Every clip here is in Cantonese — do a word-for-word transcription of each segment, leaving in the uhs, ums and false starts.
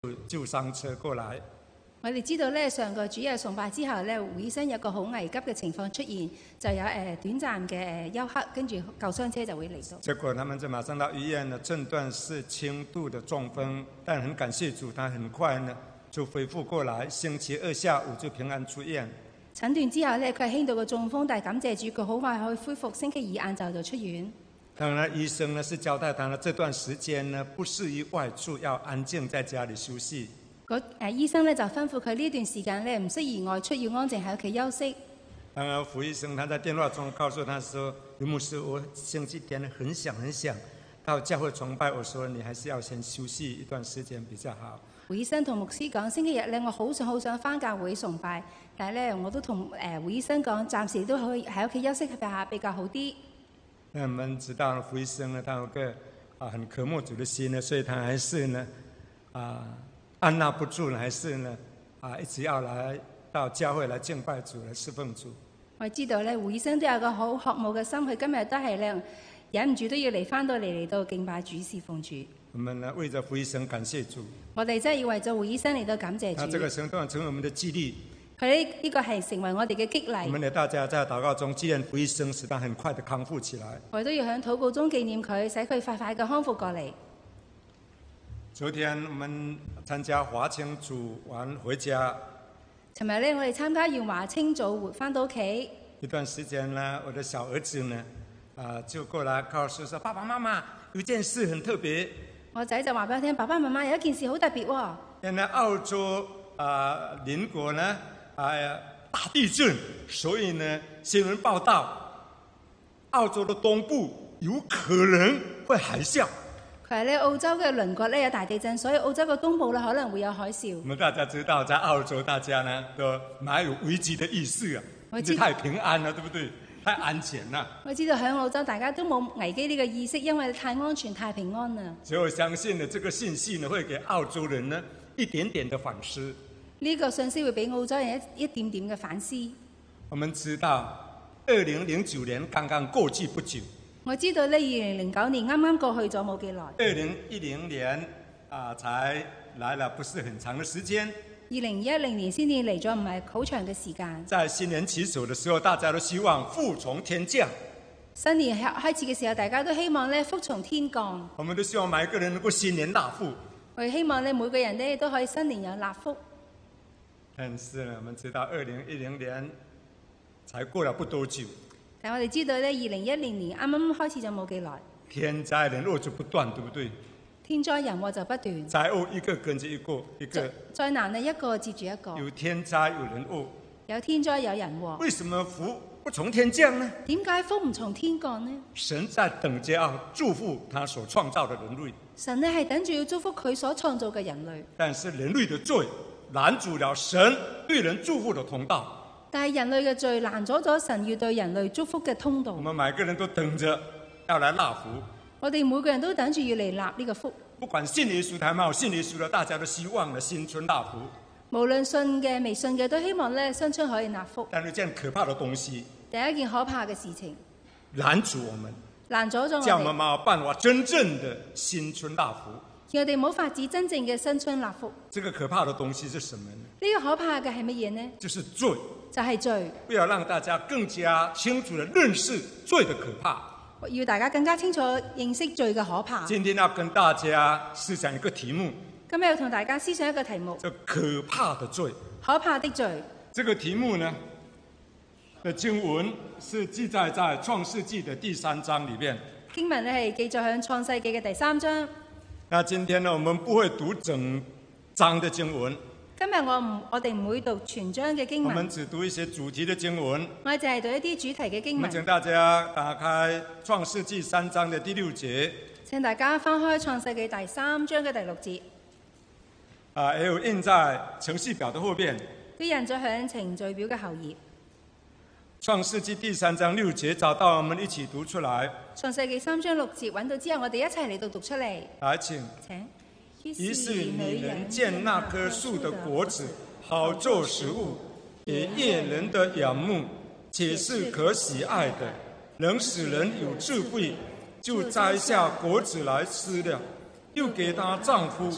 救傷車過來。 我哋知道咧，上個主日崇拜之後咧，胡醫生有個好危急嘅情況出現，就有誒、呃、短暫嘅誒休克，跟住救傷車就會嚟到。 結果他們就馬上到醫院呢，診斷是輕度的中風，但很感謝主，他很快呢就恢復過來，星期二下午就平安出院。 診斷之後咧，佢係輕度嘅中風，但係感謝主，佢好快可以恢復，星期二晏晝就出院。 當然，醫生呢是交代他呢這段時間呢不適宜外出，要安靜在家裡休息。 嗰誒醫生咧就吩咐佢呢段時間咧唔適宜外出，要安靜喺屋企休息。 當然，胡醫生他在電話中告訴他說：劉牧師，我星期天很想很想到教會崇拜，我說你還是要先休息一段時間比較好。 胡醫生同牧師講：星期日咧，我好想好想返教會崇拜，但係咧我都同誒胡醫生講，暫時都可以喺屋企休息下比較好啲。 那我們知道胡醫生呢，他有個啊很渴慕主的心呢，所以他還是呢啊按捺不住呢，還是呢啊一直要來到教會來敬拜主，來侍奉主。 我知道咧，胡醫生都有個好渴慕嘅心，佢今日都係咧忍唔住都要嚟返到嚟嚟到敬拜主、侍奉主。 我們呢為着胡醫生感謝主。 我哋真係要為咗胡醫生嚟到感謝主。 他這個行動成為我們的激勵。 佢呢呢個係成為我哋嘅激勵。 我們大家在禱告中紀念胡醫生，使他很快的康復起來。 我哋都要喺禱告中紀念佢，使佢快快嘅康復過嚟。 昨天我們參加華清組完回家。 尋日咧，我哋參加完華清組返到屋企。 一段時間呢，我的小兒子呢，啊就過來告訴說：爸爸媽媽，有件事很特別。 我仔就話俾我聽：爸爸媽媽有一件事好特別喎。 原來澳洲啊鄰國呢，啊大地震，所以呢新聞報道，澳洲的東部有可能會海嘯。 佢係咧澳洲嘅鄰國咧有大地震，所以澳洲嘅東部咧可能會有海嘯。 我們大家知道，在澳洲大家呢都蠻有危機的意識啊，因為太平安了，對不對？太安全啦！ 我知道喺澳洲大家都冇危機呢個意識，因為太安全、太平安啦。 所以我相信呢，這個信息呢會給澳洲人呢一點點的反思。 呢個信息會俾澳洲人一一點點嘅反思。 我們知道，二零零九年剛剛過去不久。 我知道呢，二零零九年啱啱過去咗冇幾耐。 二零一零年啊，才來了不是很長的時間。 二零一零年先至嚟咗，唔係好長嘅時間。 在新年起手的時候，大家都希望福從天降。 新年開始嘅時候，大家都希望咧福從天降。 我們都希望每個人能夠新年大福。 我哋希望咧每個人咧都可以新年有納福。 但是呢，我們知道二零一零年才過了不多久。 但我哋知道咧，二零一零年啱啱開始就冇幾耐。 天災人禍就不斷，對不對？ 天災人禍就不斷， 災禍一個跟着一個，一個災難呢一個接住一個， 有天災有人禍， 有天災有人禍。 為什麼福不從天降呢？ 點解福唔從天降呢？ 神在等着要祝福他所創造的人類， 神呢係等住要祝福佢所創造嘅人類， 但是人類的罪攔阻了神對人祝福的通道。 但係人類嘅罪攔阻咗神要對人類祝福嘅通道。 我們每個人都等着要來納福。 我哋每個人都等住要嚟納呢個福。 不管信耶穌還冇信耶穌的，大家都希望呢新春納福。 無論信嘅未信嘅，都希望咧新春可以納福。 但是這樣可怕的東西， 第一件可怕嘅事情， 攔阻我們， 攔阻咗我哋， 叫我們冇辦法真正的新春納福。 叫我哋冇法子真正嘅新春納福。 這個可怕的東西是什麼呢？ 呢個可怕嘅係乜嘢呢？ 就是罪。 就係罪。 為了讓大家更加清楚地認識罪的可怕， 要大家更加清楚認識罪嘅可怕。 今天要跟大家思想一個題目。 今日要同大家思想一個題目， 叫可怕的罪。 可怕的罪。 這個題目呢的經文是記載在創世紀的第三章裏面。 經文呢係記載喺創世紀嘅第三章。 那今天呢，我們不會讀整章的經文。 今日我唔，我哋唔會讀全章嘅經文。 我們只讀一些主題的經文。 我哋淨係讀一啲主題嘅經文。 我們請大家打開創世紀三章的第六節。 請大家翻開創世紀第三章嘅第六節。 啊，也有印在程序表的後邊。 都印咗喺程序表嘅後頁。 創世紀第三章六節找到，我們一起讀出來。 創世紀三章六節揾到之後，我哋一齊嚟到讀出嚟。 來，請。 請。 於是女人見那棵樹的果子好做食物，也悅人的眼目，且是可喜愛的，能使人有智慧，就摘下果子來吃了，又給她丈夫，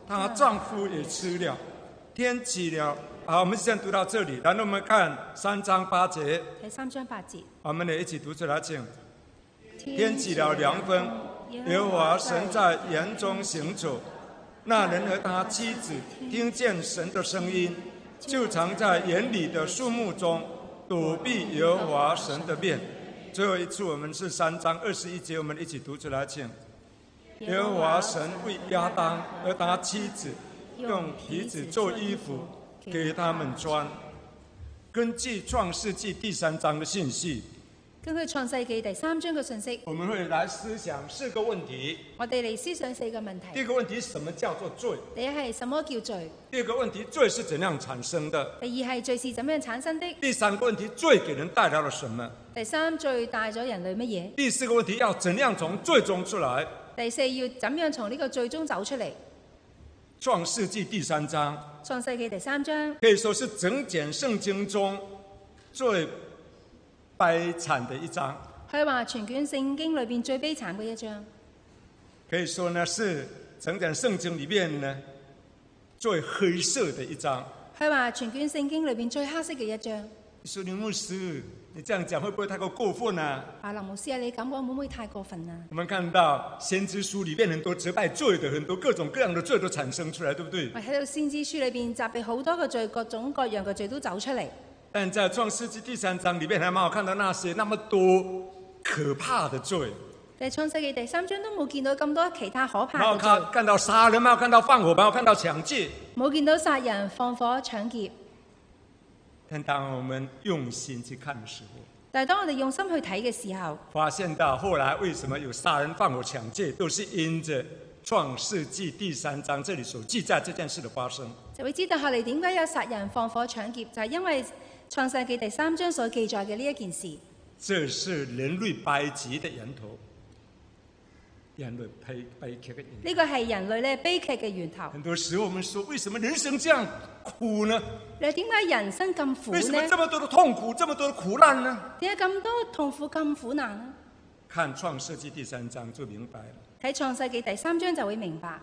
她丈夫也吃了。天起了。好，我们先读到这里，然后我们看三章八节。 第三章八節， 我們嚟一起讀出來，請。天起了涼風，耶和華神在園中行走。那人和他妻子聽見神的聲音，就藏在園裡的樹木中，躲避耶和華神的面。最後一次，我們是三章二十一節，我們一起讀出來，請。耶和華神為亞當和他妻子用皮子做衣服，給他們穿。根據創世紀第三章的信息， 根據創世紀第三章嘅信息， 我們會來思想四個問題。 我哋嚟思想四個問題。 第一個問題，什麼叫做罪？ 第一係什麼叫罪？ 第二個問題，罪是怎樣產生的？ 第二係罪是怎樣產生的？ 第三個問題，罪給人帶來了什麼？ 第三，罪帶咗人類乜嘢？ 第四個問題，要怎樣從罪中出來？ 第四，要怎樣從呢個罪中走出嚟？ 創世紀第三章， 創世紀第三章可以說是整卷聖經中最悲慘的一章。 可以話全卷聖經裏邊最悲慘嘅一章。 可以說呢，是整卷聖經裏面呢最黑色的一章。 可以話全卷聖經裏邊最黑色嘅一章。 你說林牧師，你這樣講會不會太過過分啊？ 啊，林牧師啊，你咁講會唔會太過分啊？ 我們看到先知書裏面很多責備罪的，很多各種各樣的罪都產生出來，對不對？ 我睇到先知書裏邊責備好多個罪，各種各樣嘅罪都走出嚟。 但在創世紀第三章裏面，還蠻好看到那些那麼多可怕的罪。 但係創世紀第三章都冇見到咁多其他可怕嘅罪。 蠻好看，看到殺人，蠻好看到放火，蠻好看到搶劫。 冇見到殺人、放火、搶劫。 但當我們用心去看的時候， 但係當我哋用心去睇嘅時候， 發現到後來為什麼有殺人、放火、搶劫，都是因着創世紀第三章這裡所記載這件事的發生， 就會知道後嚟點解有殺人、放火、搶劫，就係因為創世紀第三章所記載嘅呢一件事。 這是人類悲劇的源頭，人類悲悲劇的源頭。 呢個係人類咧悲劇嘅源頭。 很多時候我們說，為什麼人生這樣苦呢？ 你點解人生咁苦呢？ 為什麼這麼多的痛苦，這麼多的苦難呢？ 點解咁多痛苦咁苦難呢？ 看創世紀第三章就明白了。 睇創世紀第三章就會明白，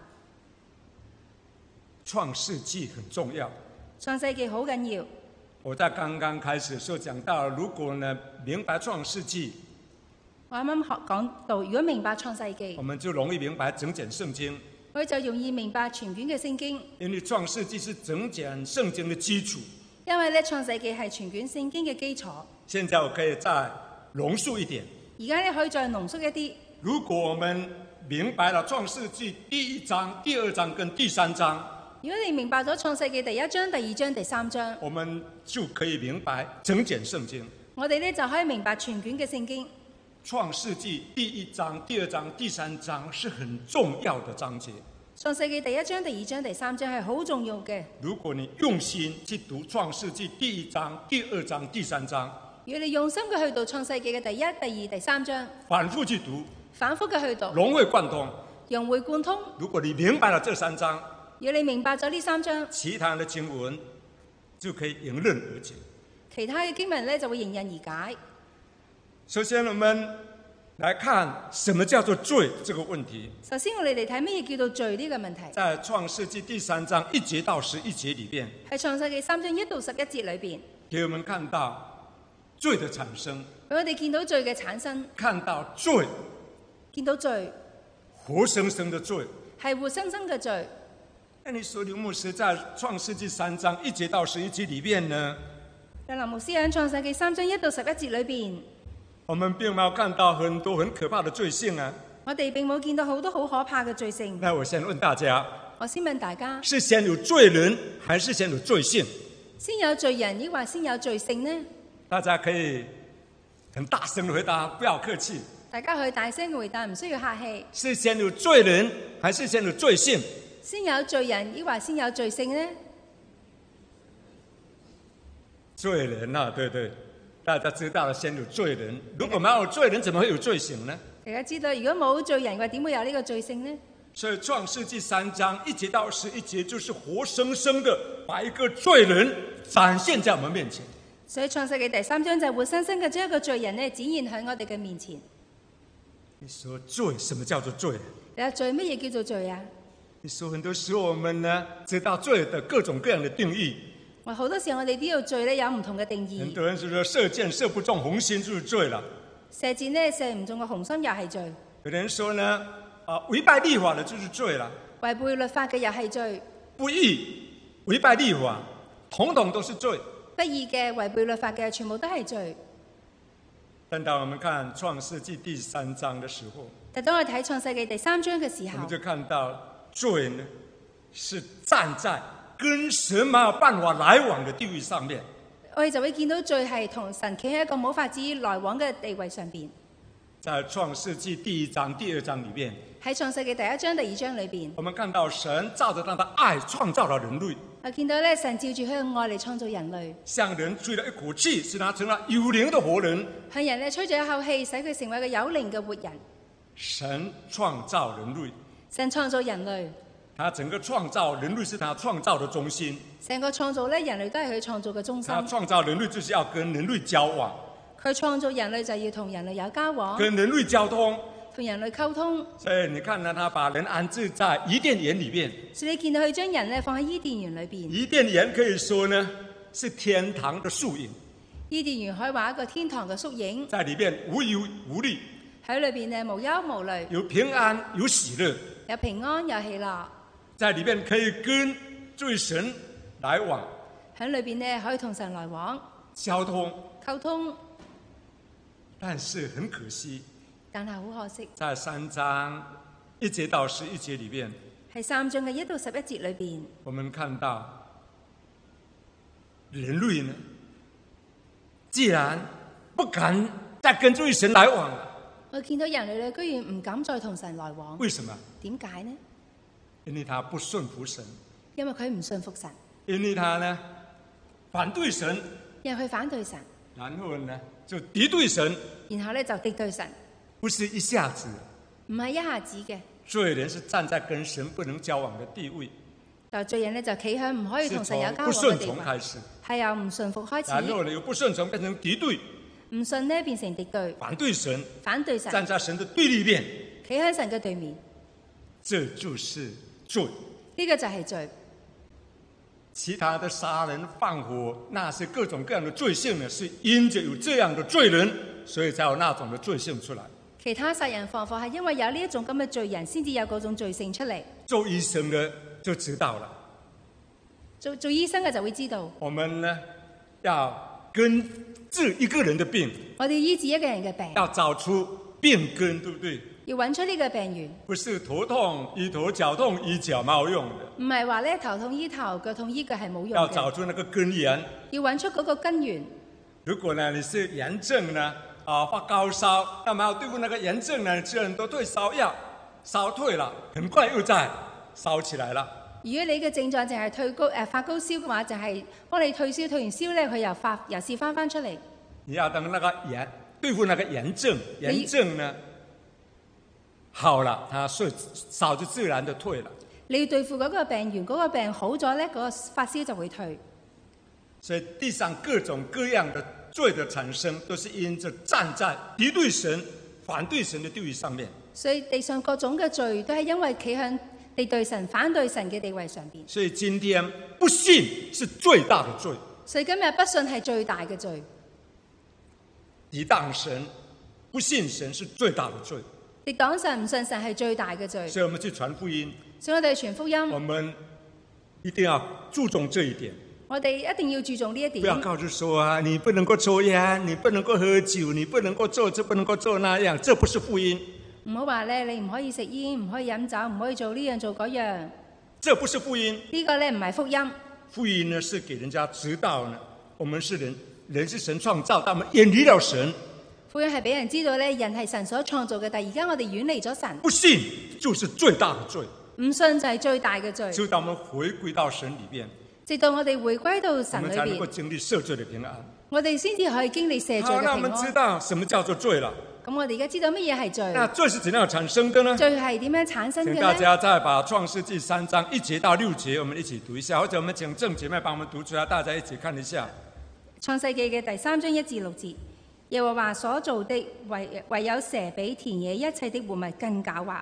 創世紀很重要。 創世紀好緊要。 我在剛剛開始的時候講到，如果呢明白創世紀， 我啱啱學講到，如果明白創世紀， 我們就容易明白整卷聖經。 我哋就容易明白全卷嘅聖經。 因為創世紀是整卷聖經的基礎。 因為咧創世紀係全卷聖經嘅基礎。 現在我可以再濃縮一點。 而家咧可以再濃縮一啲。 如果我們明白了創世紀第一章、第二章跟第三章， 如果你明白咗創世紀第一章、第二章、第三章， 我們就可以明白整卷聖經。 我哋咧就可以明白全卷嘅聖經。 創世紀第一章、第二章、第三章是很重要的章節。 創世紀第一章、第二章、第三章係好重要嘅。 如果你用心去讀創世紀第一章、第二章、第三章， 如果你用心嘅去讀創世紀嘅第一、第二、第三章， 反覆去讀， 反覆嘅去讀， 融會貫通， 融會貫通。 如果你明白了這三章， 如果你明白咗呢三章， 其他的經文就可以迎刃而解。 其他嘅經文咧就會迎刃而解。 首先，我們來看什麼叫做罪這個問題。 首先，我哋嚟睇乜嘢叫做罪呢個問題。 在創世紀第三章一節到十一節裏邊， 喺創世紀三章一到十一節裏邊， 給我們看到罪的產生， 俾我哋見到罪嘅產生， 看到罪， 見到罪， 活生生的罪， 係活生生嘅罪。 那你說劉牧師在創世紀三章一節到十一節裏邊呢？ 林牧師喺創世紀三章一到十一節裏邊， 我們並沒有看到很多很可怕的罪性啊！ 我哋並冇見到好多好可怕嘅罪性。 那我先問大家， 我先問大家， 是先有罪人，還是先有罪性？ 先有罪人，抑或先有罪性呢？ 大家可以很大聲的回答，不要客氣。 大家可以大聲嘅回答，唔需要客氣。 是先有罪人，還是先有罪性？ 先有罪人，抑或先有罪性呢？ 罪人啊，對對，大家知道了，先有罪人。如果沒有罪人，怎麼會有罪性呢？ 大家知道，如果冇罪人嘅話，點會有呢個罪性呢？ 所以創世紀三章一節到十一節，就是活生生的把一個罪人展現在我們面前。 所以創世紀第三章就係活生生嘅將一個罪人呢展現喺我哋嘅面前。 你說罪，什麼叫做罪？ 你話罪乜嘢叫做罪啊？ 你说很多时候我们呢知道罪的各种各样的定义。 我好多時候我哋知道罪咧有唔同嘅定義。 很多人就說射箭射不中紅心就是罪了。 射箭咧射唔中個紅心又係罪。 有人說呢，啊違背律法的就是罪了。 違背律法嘅又係罪。 不義違背律法，統統都是罪。 不義嘅違背律法嘅全部都係罪。 但當我們看創世紀第三章的時候， 但當我睇創世紀第三章嘅時候， 我們就看到罪呢是站在跟神沒有辦法來往的地位上面。 我哋就會見到罪係同神企喺一個冇法子來往嘅地位上邊。 在創世紀第一章、第二章裏面， 喺創世紀第一章、第二章裏邊， 我們看到神照着他的愛創造了人類。 我見到咧，神照住佢嘅愛嚟創造人類， 向人吹了一口氣，使他成了有靈的活人。 向人咧吹咗一口氣，使佢成為一個有靈嘅活人。 神創造人類， 神創造人類， 他整個創造人類是他創造的中心。 成個創造咧，人類都係佢創造嘅中心。 他創造人類就是要跟人類交往， 佢創造人類就要同人類有交往， 跟人類交通， 同人類溝通。 所以你看呢，他把人安置在伊甸園裏面。 所以你見到佢將人咧放喺伊甸園裏邊。 伊甸園可以說呢是天堂的縮影。 伊甸園可以話一個天堂嘅縮影。 在裏面無憂無慮， 喺裏邊咧無憂無慮， 有平安有喜樂， 有平安有喜樂。 在裏面可以跟罪神來往， 喺裏邊咧可以同神來往交通溝通。 但是很可惜， 但係好可惜， 在三章一節到十一節裏面， 係三章嘅一到十一節裏邊， 我們看到人類呢，既然不敢再跟罪神來往了， 我見到人類咧居然唔敢再同神來往。 為什麼？ 點解呢？ 因為他不順服神， 因為佢唔信服神， 因為他呢反對神， 因為佢反對神， 然後呢就敵對神， 然後咧就敵對神， 不是一下子， 唔係一下子嘅。 罪人是站在跟神不能交往的地位， 但罪人咧就企喺唔可以是同神有從不順交往嘅地位， 從開始， 係由唔順服開然後始， 呢由不順從變成敵對， 唔信呢變成敵對， 反對神， 反對神， 站在神的對立面， 企喺神嘅對面， 這就是罪。 呢個就係罪。 其他的殺人放火，那些各種各樣的罪性呢，是因着有這樣的罪人，所以才有那種的罪性出來。 其他殺人放火係因為有呢一種咁嘅罪人，先至有嗰種罪性出嚟。 做醫生的就知道了， 做做醫生嘅就會知道， 我們呢要根治一個人的病， 我哋要醫治一個人嘅病， 要找出病根，對不對？ 要揾出呢個病源， 不是頭痛醫頭，腳痛醫腳，沒有用的。 唔係話咧頭痛醫頭，腳痛醫腳係冇用要找嘅。 出那個根源。 要揾出嗰個根源。 如果呢你是炎症呢，啊發高燒，那麼要對付那個炎症呢，吃很多退燒藥，燒退了，很快又再燒起來了。 如果你嘅症狀淨係退高誒、呃、發高燒嘅話，就係、是、幫你退燒，退完燒咧佢又發又試翻翻出嚟。 你要等那個炎對付那個炎症，炎症呢好了，它燒燒就自然就退了。 你要對付嗰個病源，嗰、那個病好咗咧，嗰、那個發燒就會退。 所以地上各種各樣的罪的產生，都是因着站在敵對神、反對神的地位上面。 所以地上各種嘅罪都係因為企向敵對神、反對神嘅地位上邊。 所以今天不信是最大的罪， 所以今日不信係最大嘅罪。 抵擋神、不信神是最大的罪。 敵擋神唔信神係最大嘅罪。 所以我們去傳福音， 所以我哋傳福音， 我們一定要注重這一點。 我哋一定要注重呢一點。 不要告訴說啊，你不能夠抽煙，你不能夠喝酒，你不能夠做這，不能夠做那樣，這不是福音。 唔好話咧，你唔可以食煙，唔可以飲酒，唔可以做呢樣做嗰樣。 這不是福音。 呢個咧唔係福音。 福音呢是給人家知道呢，我們是人，人是神創造，但我們遠離了神。 福音係俾人知道咧，人係神所創造嘅，但係而家我哋遠離咗神。 不信就是最大的罪。 唔信就係最大嘅罪。 直到我們回歸到神裏邊， 直到我哋回歸到神裏我們才能夠邊， 經歷赦罪的平安。 我哋先至可以經歷赦罪好，那嘅我們知平安。 道什麼叫做罪了。 咁我哋而家知道乜嘢係罪？ 那罪是怎樣產生的呢？ 罪係點樣產生嘅請大呢？ 家再把創世記三章一節到六節，我們一起讀一下，或者我們請鄭姐妹幫我們讀出來，大家一起看一下。 創世記嘅第三章一至六節，耶和華所造的唯唯有蛇比田野一切的活物更狡猾，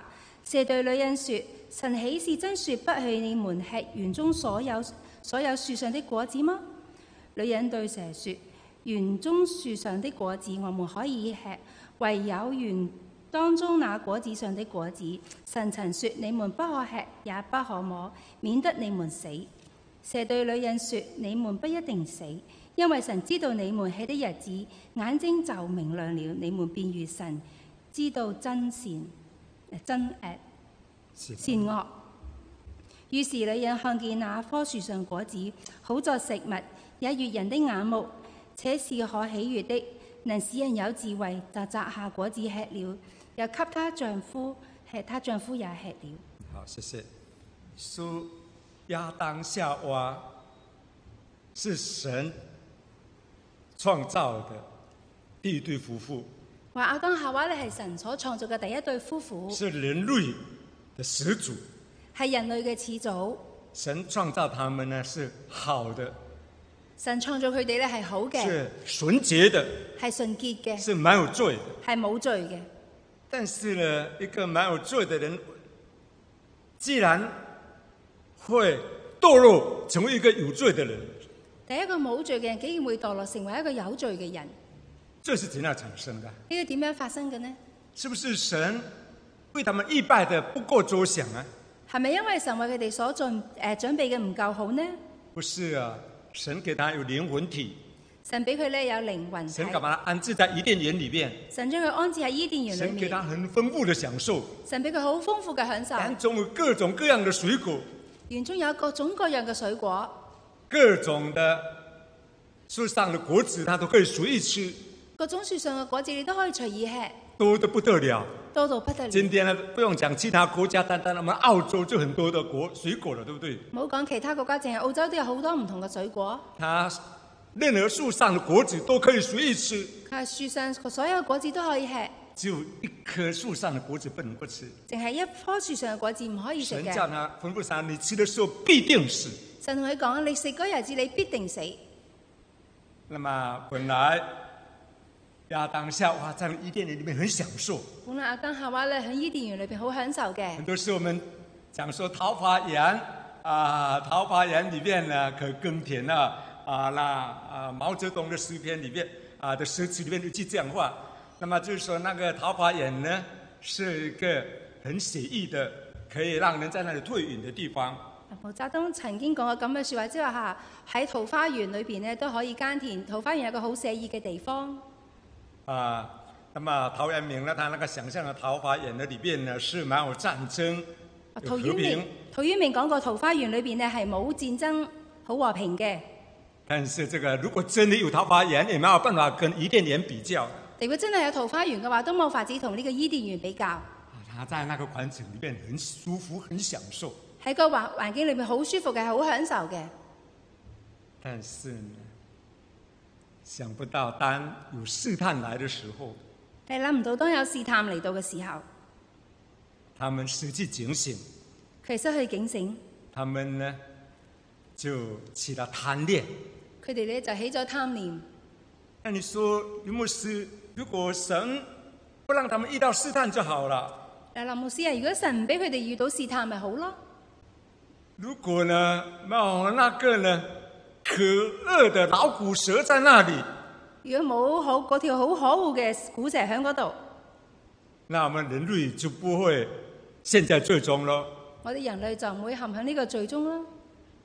蛇對女人說：神豈是真說不許你們吃園中所有所有樹上的果子嗎？女人對蛇說：園中樹上的果子我們可以吃，唯有園當中那果子上的果子，神曾說你們不可吃，也不可摸，免得你們死。蛇對女人說：你們不一定死，因為神知道你們吃的日子，眼睛就明亮了，你們便如神，知道真善真誒、呃、善惡。於是女人看見那棵樹上果子好作食物，也悅人的眼目，且是可喜悅的，能使人有智慧，就摘下果子吃了，又給她丈夫吃，她丈夫也吃了。 好，謝謝。說亞當夏娃是神創造的第一對夫婦。 話亞當夏娃咧係神所創造嘅第一對夫婦， 是人類的始祖， 係人類嘅始祖。 神創造他們呢是好的， 神創造佢哋咧係好嘅， 是純潔的， 係純潔嘅， 是沒有罪的， 係冇罪嘅。 但是呢，一個沒有罪的人，既然會墮落成為一個有罪的人， 第一個冇罪嘅人竟然會墮落成為一個有罪嘅人， 這是怎樣產生的？ 呢個點樣發生嘅呢？ 是不是神為他們預備的不夠周詳啊？ 係咪因為神為佢哋所準誒、呃、準備嘅唔夠好呢？ 不是啊，神給他有靈魂體， 神俾佢咧有靈魂體， 神把他安置在伊甸園裏面， 神將佢安置喺伊甸園裏神給面， 他很豐富的享受， 神俾佢好豐富嘅享受， 園中有各種各樣的水果， 園中有各種各樣嘅水果， 各種的樹上的果子，他都可以隨意吃， 各種樹上嘅果子你都可以隨意吃， 多得不得了， 多到不得了。 今天呢，不用講其他國家，單單我們澳洲就很多的果水果了，對不對？ 唔好講其他國家，淨係澳洲都有好多唔同嘅水果。 它任何樹上的果子都可以隨意吃， 佢係樹上所有嘅果子都可以吃， 只有一棵樹上的果子不能夠吃。 淨係一棵樹上嘅果子唔可以食嘅。 神叫他吩咐他，你吃的時候必定死。 神同佢講：你食嗰日子你必定死。 那麼本來亞當夏娃在伊甸園裏面很享受。 本來亞當夏娃咧喺伊甸園裏邊好享受嘅。 很多時候我們講說桃花源啊，桃花源裏面呢可耕田啊，啊那啊毛澤東的詩篇裏面啊的詩詞裏面有句這樣話，那麼就是說那個桃花源呢是一個很寫意的，可以讓人在那裏退隱的地方。 毛澤東曾經講過咁嘅説話，即係話喺桃花源裏邊咧都可以耕田，桃花源有個好寫意嘅地方。 啊，那麼陶淵明呢，他那個想象的桃花源的裏邊呢是沒有戰爭，有和平。 陶淵明講過桃花源裏邊咧係冇戰爭，好和平嘅。 但是這個如果真的有桃花源，也沒有辦法跟伊甸園比較。 如果真係有桃花源嘅話，都冇法子同呢個伊甸園比較。 他在那個環境裏面很舒服，很享受。 喺個環環境裏面好舒服嘅，好享受嘅。 但是呢，想不到當有試探來的時候， 你諗唔到當有試探嚟到嘅時候， 他們失去警醒， 佢失去警醒， 他們呢就起了貪戀。 佢哋咧就起咗貪念。 那你說，林牧師，如果神不讓他們遇到試探就好了。 嗱，林牧師啊，如果神唔俾佢哋遇到試探，咪好咯。 如果呢，冇那個呢可惡的老古蛇在那裡， 如果冇好嗰條好可惡嘅古蛇喺嗰度， 那我們人類就不會陷在罪中咯。 我哋人類就唔會陷喺呢個罪中咯。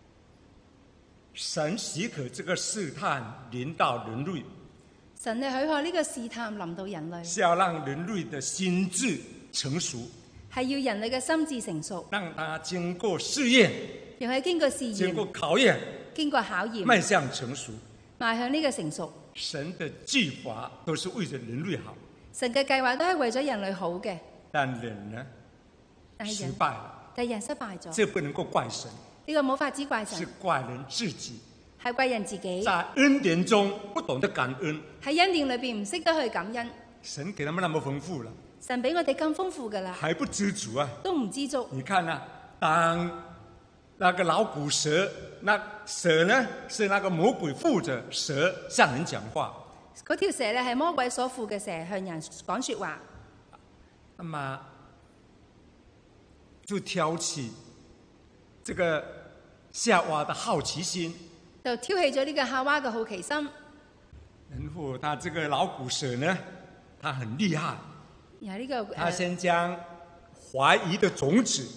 神許可這個試探臨到人類， 神係許可呢個試探臨到人類， 是要讓人類的心智成熟， 係要人類嘅心智成熟， 讓他經過試驗， 讓佢經過試驗， 經過考驗， 經過考驗， 邁向成熟， 邁向呢個成熟。 神的計劃都是為了人類好， 神嘅計劃都係為咗人類好嘅， 但人呢但係人失敗了， 但係人失敗咗， 這不能夠怪神， 呢個冇法子怪神， 是怪人自己， 係怪人自己。 在恩典中不懂得感恩， 喺恩典裏邊唔識得去感恩。 神給他們那麼豐富了， 神俾我哋咁豐富噶啦， 還不知足啊！ 都唔知足。 你看啊，當那個老古蛇，那蛇呢是那個魔鬼附着蛇向人講話， 嗰條蛇咧係魔鬼所附嘅蛇，向人講說話。 那麼就挑起这个夏娃的好奇心， 就挑起咗呢個夏娃嘅好奇心。 然后他这个老古蛇呢，他很厉害， 然後呢、這個他先將懷疑的種子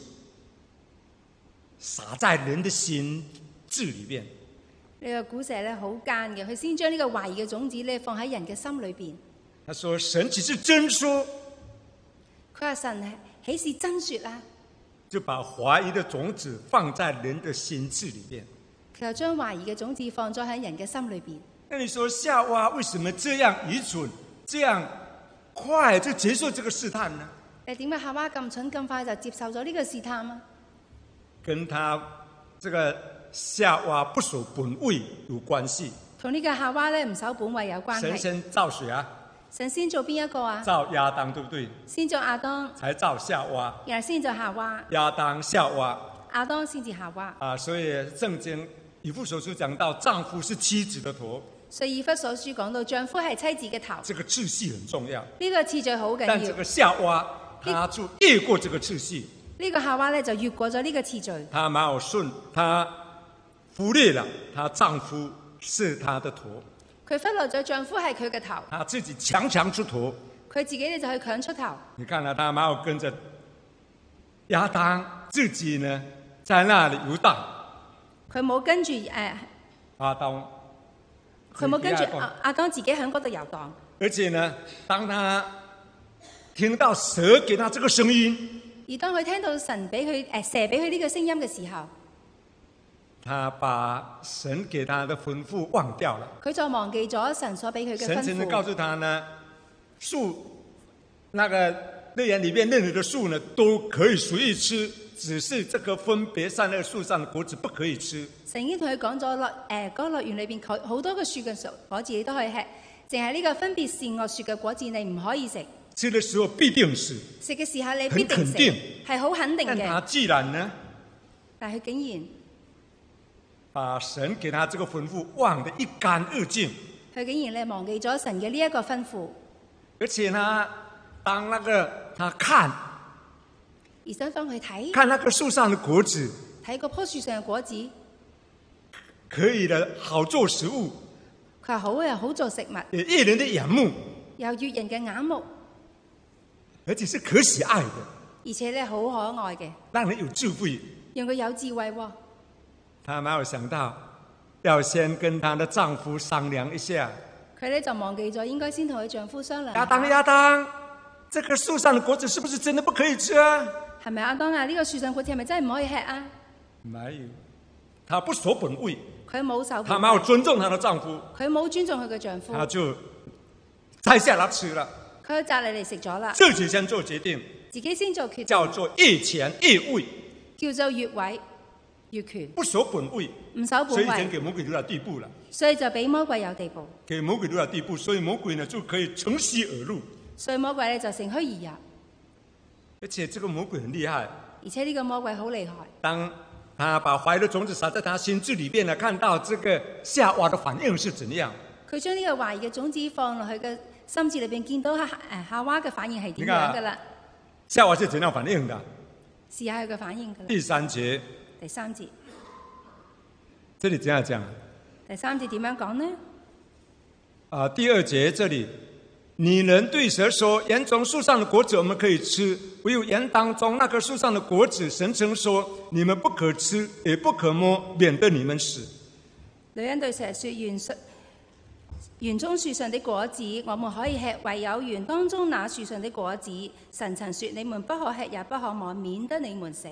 撒在人的心智裏邊。 呢個古蛇咧好奸嘅，佢先將呢個懷疑嘅種子咧放喺人嘅心裏邊。 他說：神豈是真說？ 佢話神豈是真說啊？ 就把懷疑的種子放在人的心智裏邊。 佢就將懷疑嘅種子放咗喺人嘅心裏邊。 那你說夏娃為什麼這樣愚蠢，這樣快就接受這個試探呢？ 誒點解夏娃咁蠢咁快就接受咗呢個試探啊？ 跟他這個夏娃不守本位有關係。 同呢個夏娃咧唔守本位有關係。 神先造誰啊？ 神先做邊一個啊？ 造亞當，對不對？ 先做亞當， 才造夏娃。 然後先做夏娃。 亞當、夏娃。 亞當先至夏娃。 啊，所以聖經以弗所書講到，丈夫是妻子的頭。 所以以弗所書講到，丈夫係妻子嘅頭。 這個次序很重要。 呢個次序好緊要。 但這個夏娃，她就越過這個次序。 呢個夏娃咧就越過咗呢個次序。 她沒有順，她忽略了她丈夫是她的頭。 佢忽略咗丈夫係佢嘅頭。 她自己強強出頭。 佢自己咧就去強出頭。 你看啦，她沒有跟着亞當自己呢，在那裡遊蕩。 佢冇跟住誒亞當。 佢冇跟住亞亞當自己喺嗰度遊蕩。 而且呢，當他聽到蛇給他這個聲音， 而當佢聽到神俾佢誒蛇俾佢呢個聲音嘅時候， 他把神給他的吩咐忘掉了。 佢就忘記咗神所俾佢嘅吩咐。 神曾經告訴他呢，樹那個樂園裏面任何的樹呢都可以隨意吃，只是這個分別善惡樹上的果子不可以吃。 神已經同佢講咗樂誒嗰個樂園裏邊好多個樹嘅果子你都可以吃，淨係呢個分別善惡樹嘅果子你唔可以食。 吃的時候必定死， 食嘅時候你必定死，係好肯定嘅。 但他既然呢， 但係佢竟然把神給他這個吩咐忘得一乾二淨， 佢竟然咧忘記咗神嘅呢一個吩咐， 而且呢，當那個他看， 而想當佢睇， 看那個樹上的果子， 睇嗰棵樹上嘅果子， 可以的好做食物， 佢話好啊，好做食物， 也悅人的眼目， 又悅人嘅眼目， 而且是可喜愛的， 而且咧好可愛嘅， 讓人有智慧， 讓佢有智慧喎。 她沒有想到要先跟她的丈夫商量一下。 佢咧就忘記咗應該先同佢丈夫商量。 亞當，亞當，這個樹上的果子是不是真的不可以吃啊？ 係咪亞當啊？呢個樹上果子係咪真係唔可以吃啊？ 沒有，她不守本位。 佢冇守本位。 她沒有尊重她的丈夫。 佢冇尊重佢嘅丈夫。 她就摘下來吃了。 佢摘嚟嚟食咗啦。 自己先做決定。 自己先做決定。 叫做越權越位。 叫做越位越權。 不守本位。 唔守本位。 所以已經給魔鬼留到地步了。 所以就俾魔鬼有地步。 給魔鬼留到地步，所以魔鬼呢就可以乘虛而入。 所以魔鬼咧就乘虛而入。 而且這個魔鬼很厲害。 而且呢個魔鬼好厲害。 當他把懷疑的種子撒在他心智裏邊呢，看到這個夏娃的反應是怎樣？ 佢將呢個懷疑嘅種子放落去嘅心智裏邊，見到夏誒夏娃嘅反應係點樣噶啦？ 夏娃是怎樣反應的？ 試下佢嘅反應噶啦。 第三節。 第三節。 這裡怎樣講？ 第三節點樣講呢？ 啊，第二節這裡，女人對蛇說：園中樹上的果子我們可以吃，唯有園當中那棵樹上的果子，神曾說你們不可吃，也不可摸，免得你們死。 女人對蛇說：園樹園中樹上的果子我們可以吃，唯有園當中那樹上的果子，神曾說你們不可吃，也不可摸，免得你們死。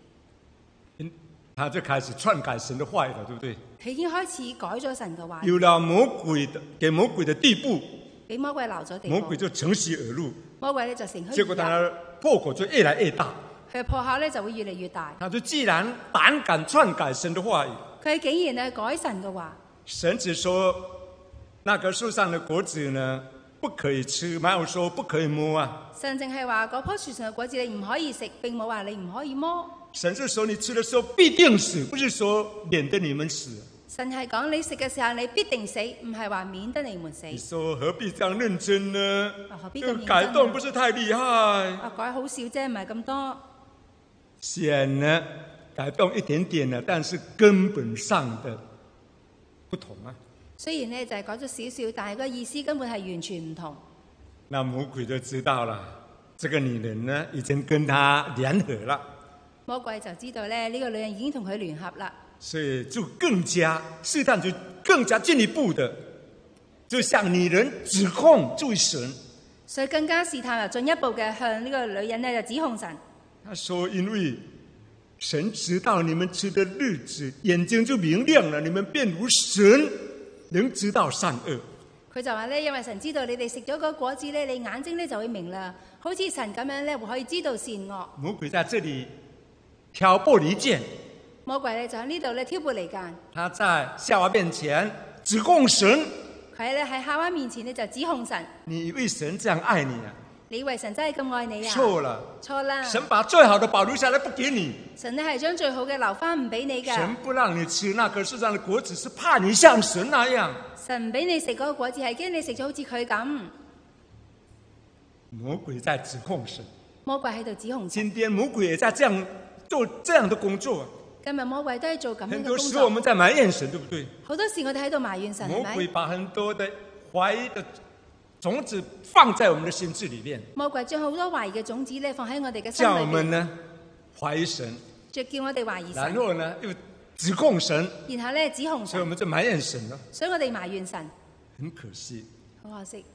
他就開始篡改神的話語了，對不對？ 佢已經開始改咗神嘅話語。 有了魔鬼的給魔鬼的地步， 俾魔鬼留咗地步。 魔鬼就乘虛而入。 魔鬼咧就乘虛而入。 結果他破口就越來越大。 佢嘅破口咧就會越嚟越大。 他就既然膽敢篡改神的話語， 佢竟然咧改神嘅話。 神只說那棵樹上的果子呢不可以吃，沒有說不可以摸啊。 神淨係話嗰棵樹上嘅果子你唔可以食，並冇話你唔可以摸。 神是說你吃的時候必定死，不是說免得你們死。 神係講你食嘅時候你必定死，唔係話免得你們死。 你說何必這樣認真呢？ 啊、何必咁認真呢？ 改動不是太厲害。 啊，改好少啫，唔係咁多。 虽然呢改动一点点了，但是根本上的不同啊。 雖然呢就係改咗少少，但係個意思根本係完全唔同。 那魔鬼就知道了，這個女人呢已經跟他聯合了。 魔鬼就知道咧，呢、這個女人已經同佢聯合啦。 所以就更加試探，就更加進一步的，就向女人指控罪神。 所以更加試探又進一步嘅向呢個女人呢就指控神。 他說：因為神知道你們吃的日子，眼睛就明亮了，你們便如神，能知道善惡。 佢就話咧，因為神知道你哋食咗個果子咧，你眼睛咧就會明亮，好似神咁樣咧，會可以知道善惡。 魔鬼在這裡挑撥離間。 魔鬼咧就喺呢度咧挑撥離間。 他在夏娃面前指控神。 佢咧喺夏娃面前咧就指控神。 你以為神這樣愛你啊？ 你以為神真係咁愛你啊？ 錯了。 錯啦。 神把最好的保留下來不給你。 神咧係將最好嘅留翻唔俾你㗎。 神不讓你吃那棵樹上的果子，是怕你像神那樣。 神唔俾你食嗰個果子，係驚你食咗好似佢咁。 魔鬼在指控神。 魔鬼喺度指控神。 今天魔鬼也在這樣做這樣的工作。 今日魔鬼都係做咁樣嘅工作。 很多時候我們在埋怨神，對不對？ 好多時我哋喺度埋怨神， 魔鬼把很多的懷疑的種子放在我們的心智裏面。 魔鬼將好多懷疑嘅種子咧放喺我哋嘅心裏面。 叫我們呢懷疑神， 就叫我哋懷疑神。 然後呢又指控神， 然後咧指控神， 所以我們就埋怨神咯。 所以我哋埋怨神。 很可惜， 好可惜，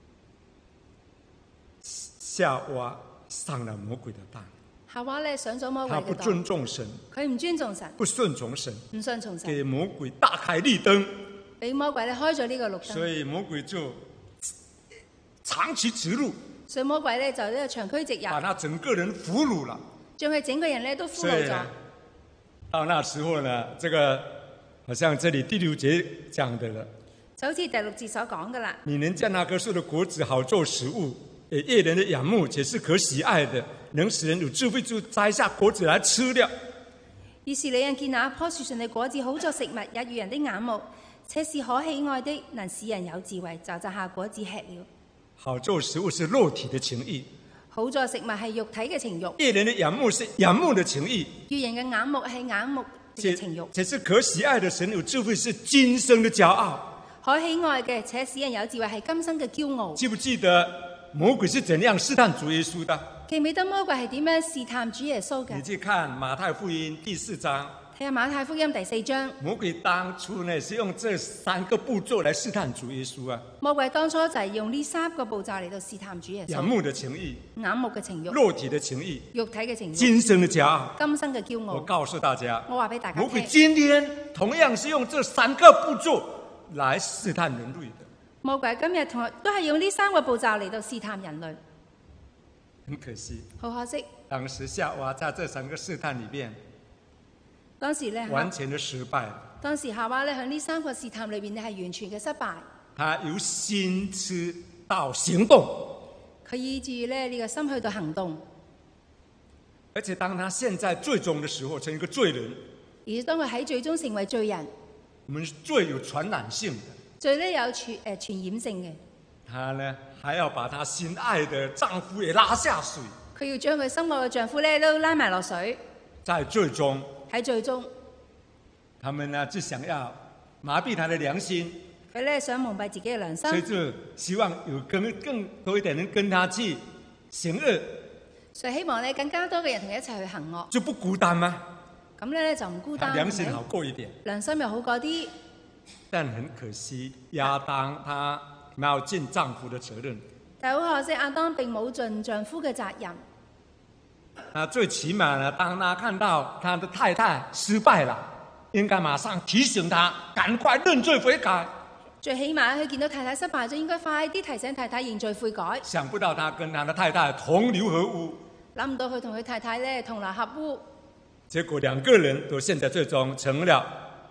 夏娃上了魔鬼的當。 夏娃咧上咗魔鬼嘅當。 他不尊重神， 佢唔尊重神， 不順從神， 唔順從神， 給魔鬼大開綠燈， 俾魔鬼咧開咗呢個綠燈。 所以魔鬼就長驅直入。 所以魔鬼咧就呢個長驅直入， 把他整個人俘虜了， 將佢整個人咧都俘虜咗。 到那時候呢，這個好像這裡第六節講的了， 就好似第六節所講嘅啦。 你能見那棵樹的果子好做食物，也悅人的眼目，且是可喜愛的，能使人有智慧，就摘下果子來吃了。 於是你人見那棵樹上的果子好作食物，也悅人的眼目，且是可喜愛的，能使人有智慧，就摘下果子吃了。 好做食物是肉體的情慾， 好作食物係肉體嘅情慾； 悅人的眼目是眼目的情慾， 悅人嘅眼目係眼目嘅情慾。 且是可喜愛的，神有智慧是今生的驕傲。 可喜愛嘅，且使人有智慧係今生嘅驕傲。 記不記得魔鬼是怎樣試探主耶穌的？ 記唔記得魔鬼係點樣試探主耶穌嘅？ 你去看馬太福音第四章。 睇下馬太福音第四章。 魔鬼當初呢是用這三個步驟來試探主耶穌啊。 魔鬼當初就係用呢三個步驟嚟到試探主耶穌。 眼目的情慾， 眼目嘅情慾， 肉體的情慾， 肉體嘅情慾， 今生的驕傲， 今生嘅驕傲。 我告訴大家， 我話俾大家聽， 魔鬼今天同樣是用這三個步驟來試探人類的。 魔鬼今日同都係用呢三個步驟嚟到試探人類。 很可惜， 好可惜， 當時夏娃在這三個試探裏面， 當時咧完全的失敗了。 當時夏娃咧喺呢三個試探裏邊咧係完全嘅失敗。 他由心思到行動， 佢以至咧呢個心去到行動。 而且當他現在最終的時候，成一個罪人。 而當佢喺最終成為罪人， 我們罪有傳染性的， 罪咧有傳誒傳染性嘅。 他呢還要把他心愛的丈夫也拉下水。 佢要將佢心愛嘅丈夫咧都拉埋落水。 在最終， 喺最終， 他們呢就想要麻痹他的良心。 佢咧想蒙蔽自己嘅良心， 所以就希望有更更多一點人跟他去行惡。 所以希望咧更加多嘅人同佢一齊去行惡， 就不孤單嗎？ 咁咧就唔孤單， 良心好過一點， 良心又好過啲。 但很可惜，亞當他沒有盡丈夫的責任。 但係好可惜，亞當並冇盡丈夫嘅責任。 啊，最起碼呢，當他看到他的太太失敗了，應該馬上提醒他，趕快認罪悔改。 最起碼佢見到太太失敗咗，應該快啲提醒太太認罪悔改。 想不到他跟他的太太同流合污， 諗唔到佢同佢太太咧同流合污， 結果兩個人都現在最終成了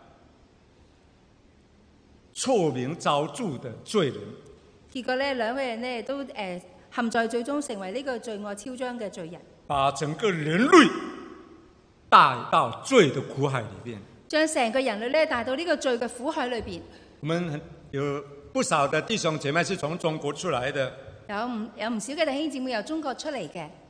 臭名昭著的罪人。 結果咧兩個人咧都誒、呃、陷在最終成為呢個罪惡囂張嘅罪人， 把整個人類帶到罪的苦海裏邊， 將成個人類咧帶到呢個罪嘅苦海裏邊。 我們有不少的弟兄姐妹是從中國出來的， 有唔有唔少嘅弟兄姊妹由中國出嚟嘅。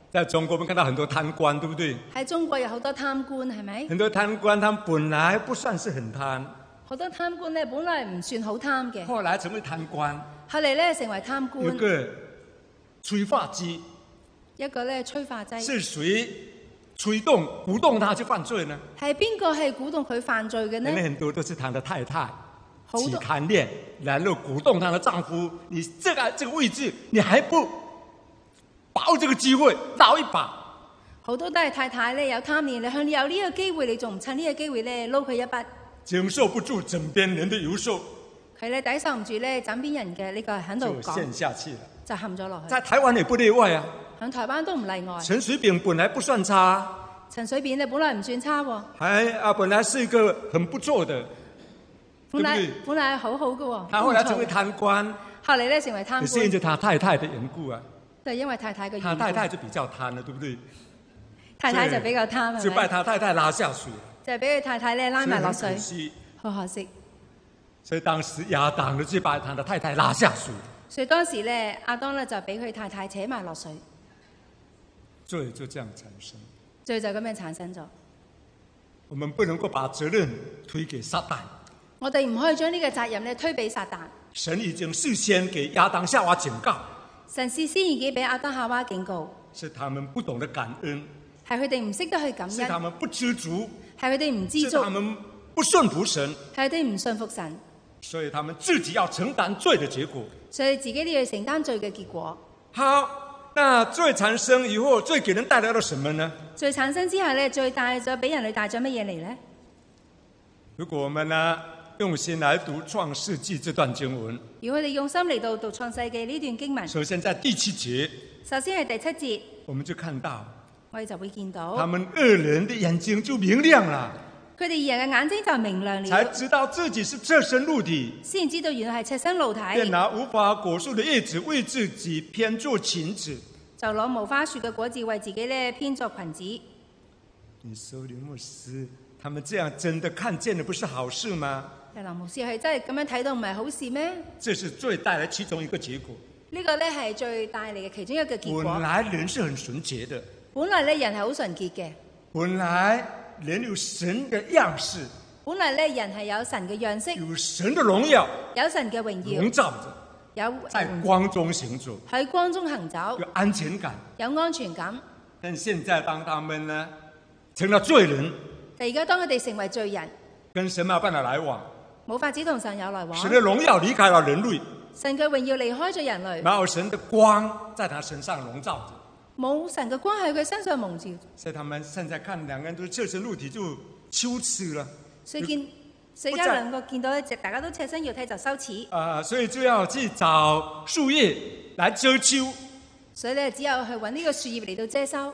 在中國，我們看到很多貪官，對不對？ 喺中國有好多貪官，係咪？ 很多貪官，他們本來不算是很貪， 好多貪官咧，本來唔算好貪嘅， 後來成為貪官。 後嚟咧成為貪官。 有個催化劑， 一個咧催化劑。 是誰催動、鼓動他去犯罪呢？ 係邊個係鼓動佢犯罪嘅呢？ 因為很多都是他的太太好多起貪戀，然後鼓動他的丈夫，你這個這個位置，你還不把握這個機會撈一把？ 好多都係太太咧有貪念，你向你有呢個機會，你仲唔趁呢個機會咧撈佢一筆？ 經受不住枕邊人的遊說， 佢咧抵受唔住咧枕邊人嘅呢個喺度就講， 陷下去了， 就陷咗落去。 在台灣也不例外啊。 喺台灣都唔例外。 陳水扁本來不算差， 陳水扁咧本來唔算差喎， 還啊本來是一個很不錯的， 本來對不對？ 本來好好嘅喎。 他後來成為貪官， 後嚟咧成為貪官， 也是因着他太太的緣故啊。 就係因為太太嘅緣故。 他太太就比較貪了，對不對？ 太太就比較貪，係就把咪？ 他太太拉下水， 就係俾佢太太咧拉埋落水所以很可，惜。 好可惜。 所以當時亞當呢就把他的太太拉下水， 所以當時咧亞當咧就俾佢太太扯埋落水， 罪就這樣產生。 罪就咁樣產生咗。 我們不能夠把責任推給撒旦， 我哋唔可以將呢個責任咧推俾撒旦。 神已經事先給亞當夏娃警告， 神事先已經俾亞當夏娃警告， 是他們不懂得感恩， 係佢哋唔識得去感是他恩， 們不知足， 係佢哋唔知足是他，們不順服神， 係佢哋唔信服神， 所以他們自己要承擔罪的結果。 所以自己都要承擔罪嘅結果。 好，那罪產生以後，罪給人帶來了什麼呢？ 罪產生之後咧，罪帶咗俾人類帶咗乜嘢嚟呢？ 如果我們呢用心來讀創世紀這段經文， 如果我哋用心嚟到讀創世記呢段經文， 首先在第七節， 首先係第七節， 我們就看到我哋就會見他到們二人的眼睛就明亮了， 佢哋二人嘅眼睛就明亮了， 才知道自己是赤身露體， 先知道原來係赤身露體， 便拿無花果樹的葉子為自己編做裙子。 就攞無花樹嘅果子為自己咧編作裙子。 你說林牧師，他們這樣真的看見了，不是好事嗎？ 林牧師係真係咁樣睇到唔係好事咩？ 這是罪帶來其中一個結果。 呢個咧係罪帶嚟嘅其中一個結果。 本來人是很純潔的， 本來咧人係好純潔嘅， 本來人有神的樣式， 本來咧人係有神嘅樣式， 有神的榮耀， 有神嘅榮耀， 籠罩着， 有在光中行走， 喺光中行走， 有安全感。 有安全感。 但現在當他們呢成了罪人， 但而家當佢哋成為罪人， 跟神沒有辦法來往， 冇法子同神有來往， 神的榮耀離開了人類， 神嘅榮耀離開咗人類， 沒有神的光在他身上籠罩着， 冇神嘅光喺佢身上蒙照， 所以他們現在看兩個人都是赤身露體就羞恥了。 所以見所以而家兩個見到咧，大家都赤身要睇就羞恥， 啊、呃，所以就要去找樹葉來遮羞。 所以咧只有去揾呢個樹葉嚟到遮羞。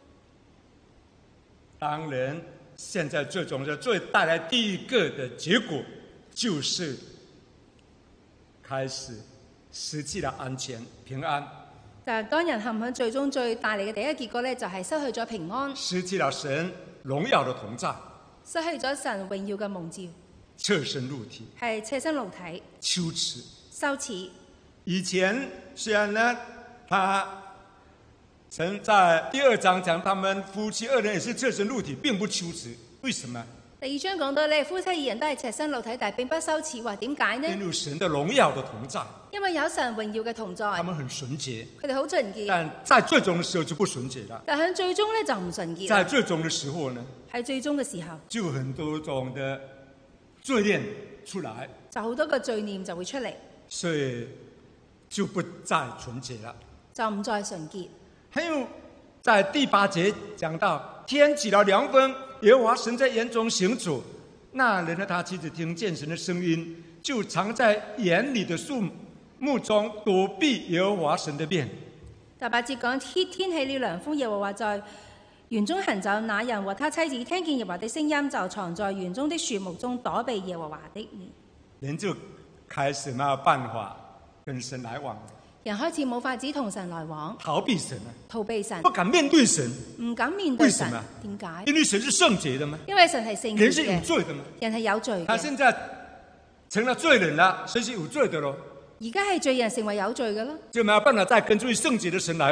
當然，現在這種的罪帶來第一個的結果，就是開始失去了安全平安。 但係當人陷喺罪中，最帶嚟嘅第一結果咧，就係失去咗平安， 失去了神榮耀的同在， 失去咗神榮耀嘅蒙照， 赤身露體， 係赤身露體， 羞恥。 羞恥。 以前雖然呢，他曾在第二章講他們夫妻二人也是赤身露體，並不羞恥。為什麼？ 第二章講到咧，夫妻二人都係赤身露體，但係並不羞恥。話點解呢？ 因為有神的榮耀的同在， 因為有神榮耀嘅同在， 他們很純潔。 佢哋好純潔。 但在最終的時候就不純潔了。 但喺最終咧就唔純潔。 在最終的時候呢， 喺最終嘅時候， 就有很多種的罪念出來， 就好多個罪念就會出嚟， 所以就不再純潔了。 就唔再純潔。 還有在第八節講到，天起了涼風，耶和華神在園中行走，那人和他妻子聽見神的聲音，就藏在園裏的樹木中躲避耶和華神的面。 第八節講天天起了涼風，耶和華在園中行走，那人和他妻子聽見耶和華的聲音，就藏在園中的樹木中躲避耶和華的面。 人就開始沒有辦法跟神來往， 人開始冇法子同神來往， 逃避神啊， 逃避神， 不敢面對神。 唔敢面對神。 為什麼？ 點解？ 因為神是聖潔的嘛， 因為神係聖潔嘅， 人是有罪的嘛。 人係有罪嘅。 他現在成了罪人了，所以是有罪的咯， 而家係罪人成為有罪嘅咯， 就沒有辦法再跟這位聖潔的神來往。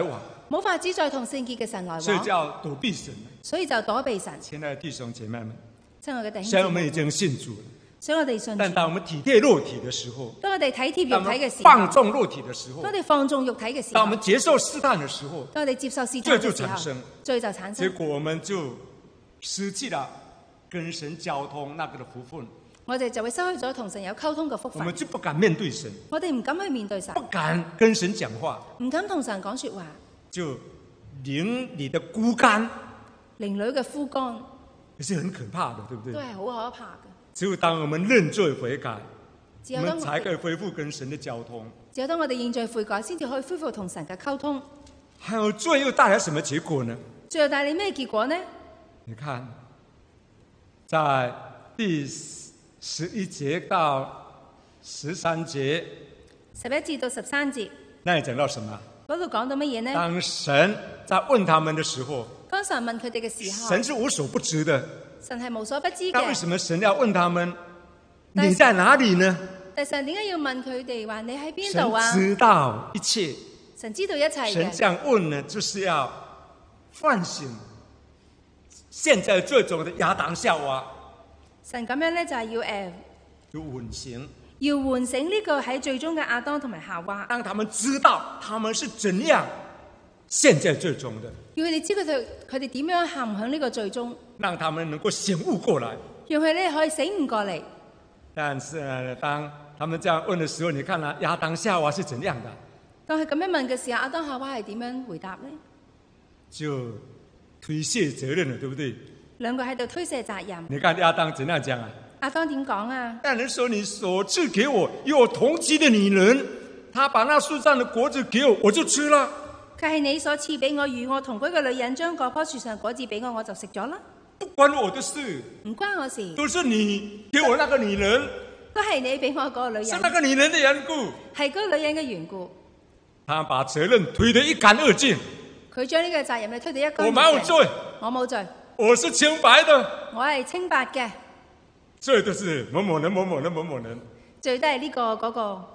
冇法子再同聖潔嘅神來所以往， 叫躲避神。 所以就躲避神。 亲爱的弟兄姐妹們， 親愛嘅弟兄雖然我姊妹， 們已經信主了， 所以我哋信主。 但當我們體貼肉體的時候， 當我哋體貼當我們肉體嘅時候， 放縱肉體的時候當，我哋放縱肉體嘅時候， 當我們接受試探的時候， 當我哋接受試探罪就嘅時候產生， 罪就產結生， 果我們就失去了跟神交通那個的福分， 我哋就會失去咗同神有溝通嘅福分我們。就不敢面對神， 我哋唔敢去面對神不，敢跟神講話， 唔敢同神講說話， 就靈裡的枯乾， 靈裏嘅枯乾也是很可怕的，對不對？ 都係好可怕嘅。 只有當我們認罪悔改，我只有當們才可以恢復跟神的交通。 只有當我哋認罪悔改，先至可以恢復同神嘅溝通。 還有罪又帶來什麼結果呢？ 最後帶嚟咩結果呢？ 你看，在第十一節到十三節， 十一節到十三節那裡講到什麼？ 嗰度講到乜嘢呢？ 當神在問他們的時候， 當神問佢哋嘅時候， 神是無所不知的。 神係無所不知嘅。 那為什麼神要問他們？ 但是你在哪裡呢？ 但神點解要問佢哋話你喺邊神度啊？ 知道一切。 神知道一切神這嘅。 樣問呢，就是要喚醒現在最終的亞當夏娃， 神咁樣咧就係要誒， 就喚醒， 要喚醒呢個喺最終嘅亞當同埋夏娃， 讓他們知道他們是怎樣現在最終的， 要佢哋知佢哋佢哋點樣陷響呢個最終， 讓他們能夠醒悟過來。 讓佢哋可以醒悟過嚟。 但是呢，當他們這樣問的時候，你看啊，亞當夏娃是怎樣的？ 當佢咁樣問嘅時候，亞當夏娃係點樣回答呢？ 就推卸責任了，對不對？ 兩個喺度推卸責任。 你看亞當怎樣講啊？ 亞當點講啊？ 但人說你所賜給我與我同居的女人，她把那樹上的果子給我，我就吃了。 佢係你所賜俾我與我同居嘅女人，將嗰棵樹上嘅果子俾我，我就食咗啦。 不關我的事， 唔關我事， 都是你給我那個女人， 都係你俾我嗰個女是人， 那個女人的緣故。 係嗰個女人嘅緣故。 他把責任推得一乾二淨。 佢將呢個責任你推到一乾二淨。 我沒有罪， 我冇罪， 我是清白的。 我係清白嘅。 罪都是某某人、某某人、某某人。 罪都係呢個嗰個。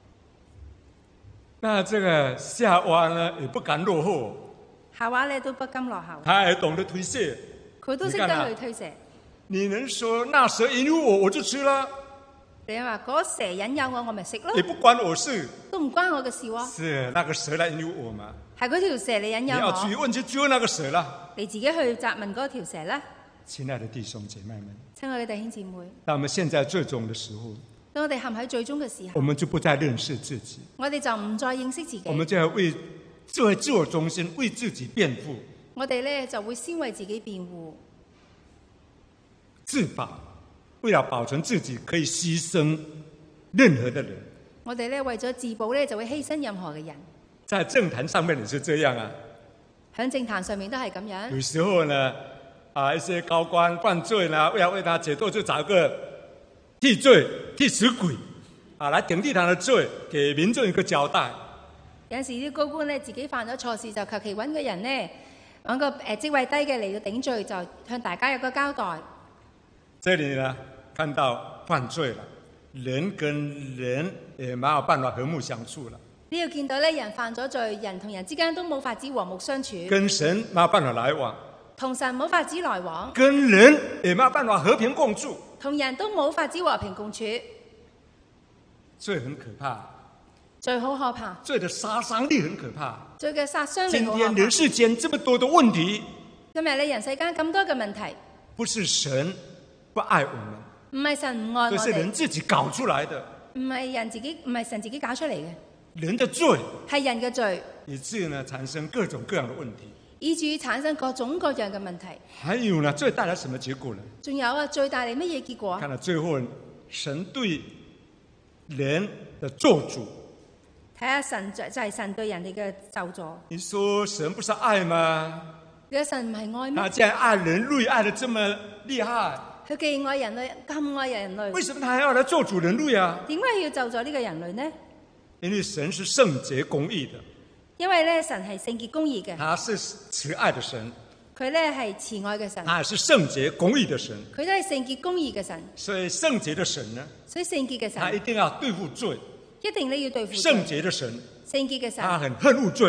那這個夏娃呢，也不敢落後， 夏娃咧都不甘落後， 他還懂得推卸。 佢都識得去推卸。 你能說那蛇引誘我，我就吃了？ 你話嗰蛇引誘我，我咪食咯也，不關我事， 都唔關我嘅事喎。 是那個蛇來引誘我嘛？ 係嗰條蛇嚟引你誘我， 要去問就去問那個蛇啦。 你自己去責問嗰條蛇啦。 親愛的弟兄姐妹們， 親愛嘅弟兄姊妹， 當我們現在最終的時候， 當我哋陷喺最終嘅時候， 我們就不再認識自己， 我哋就唔再認識自己， 我們就要為就會自我中心，為自己辯護， 我哋咧就會先為自己辯護， 自保，為了保存自己，可以犧牲任何的人。 我哋咧為咗自保咧就會犧牲任何嘅人。 在政壇上面也是這樣啊， 喺政壇上面都係咁樣。 有時候呢，啊一些高官犯罪呢，為了為他解脫，就找個替罪替死鬼，啊來頂替他的罪，給民眾一個交代。 有陣時啲高官咧自己犯咗錯事，就求其揾個人咧揾個誒職位低嘅嚟到頂罪，就向大家有個交代。 這裡呢，看到犯罪了，人跟人也沒有辦法和睦相處了。 呢度見到咧人犯咗罪，人同人之間都冇法子和睦相處， 跟神沒有辦法來往， 同神冇法子來往， 跟人也沒有辦法和平共處， 同人都冇法子和平共處， 罪很可怕， 罪好可怕， 罪的殺傷力很可怕。 罪嘅殺傷力今好可怕。 天人世間這麼多的問題， 今日咧人世間咁多嘅問題， 不是神不愛我們， 唔係神唔愛我這是人哋， 自己搞出來的。 唔係人自己，唔係神自己搞出嚟嘅， 人的罪， 係人嘅罪， 以致呢產生各種各樣的問題。 以至於產生各種各樣嘅問題。 還有呢，罪帶來什麼結果呢？ 仲有啊，罪帶嚟乜嘢結果啊？ 看到最後，神對人的咒詛。 睇下神就就係神對人哋嘅咒詛。 你說神不是愛嗎？ 你個神唔係愛咩？ 他既然愛人類愛得這麼厲害， 佢既愛人類，咁愛人類， 為什麼他還要來咒詛人類啊？ 點解要咒詛呢個人類呢？ 因為神是聖潔公義的， 因為咧神係聖潔公義嘅， 他是慈愛的神， 佢咧係慈愛嘅神， 他也是聖潔公義的神。 佢都係聖潔公義嘅神。 所以聖潔的神呢， 所以聖潔嘅神他一定要對付罪； 一定咧要對付罪聖潔的神， 聖潔嘅神， 他很恨惡罪惡。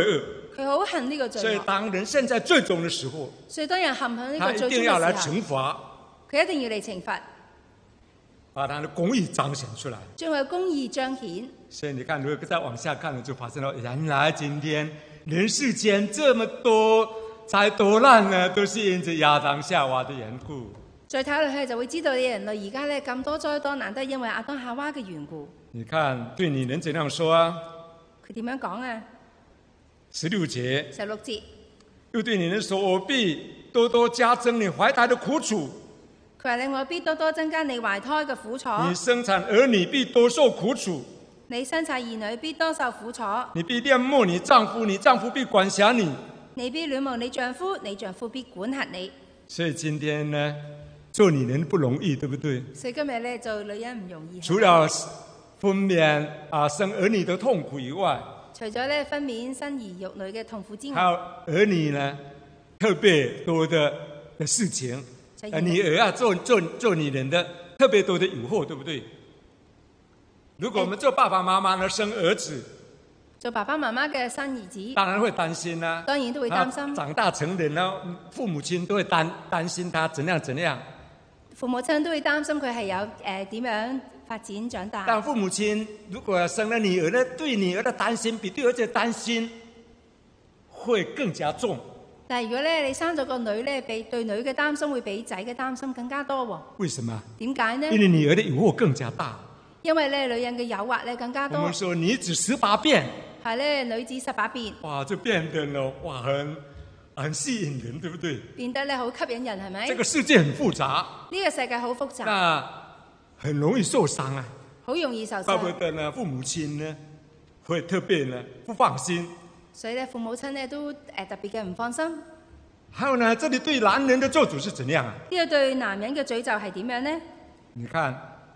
佢好恨呢個罪所以惡。 當人陷在最終的時候， 所以當人陷喺呢他個最終一定要來嘅時候， 懲罰， 佢一定要嚟懲罰， 把他的公義彰顯出來。 將佢嘅公義彰顯。 所以你看，如果再往下看了，就發現了原來今天人世間這麼多災多難呢，都是因着亞當夏娃的緣故。 再睇落去就會知道，你人類而家咧咁多災多難，都係因為亞當夏娃嘅緣故。 你看，對你能怎樣說啊？ 佢點樣講啊？ 十六節， 十六節， 又對你能說：我必多多加增你懷胎的苦楚。 佢話：你我必多多增加你懷胎嘅苦楚。 你生產兒女必多受苦楚。 你生產兒女必多受苦楚。 你必戀慕你丈夫，你丈夫必管轄你。 你必戀慕你丈夫，你丈夫必管轄你。 所以今天呢，做女人不容易，對不對？ 所以今日咧做女人唔容易。 除了分娩啊生兒女的痛苦以外， 除咗咧分娩生兒育女嘅痛苦之還外， 有兒女呢特別多的的事情。啊，女兒啊，做做做女人的特別多的誘惑，對不對？如果我們做爸爸媽媽呢，生兒子， 做爸爸媽媽嘅生兒子， 當然會擔心啦、啊。 當然都會擔心。 長大成人啦，父母親都會擔擔心他怎樣怎樣。 父母親都會擔心佢係有誒點樣發展長大。 但父母親如果生了女兒呢，對女兒的擔心比對兒子擔心會更加重。 但係如果咧你生咗個女咧，比對女嘅擔心會比仔嘅擔心更加多喎。 為什麼？ 點解呢？ 因為女兒的誘惑更加大。 因為咧女人嘅誘惑咧更加多。 我們說女子十八變。 係咧女子十八變。 哇，就變得了哇，很很吸引人，對不對？ 變得咧好吸引人，係咪？ 這個世界很複雜。 呢個世界好複雜。 那很容易受傷啊。 好容易受傷。 怪不得呢，父母親呢會特別呢不放心。 所以咧父母親咧都誒特別嘅唔放心。 還有呢，這裡對男人的咒詛是怎樣啊？ 呢個對男人嘅詛咒係點樣呢？ 你看，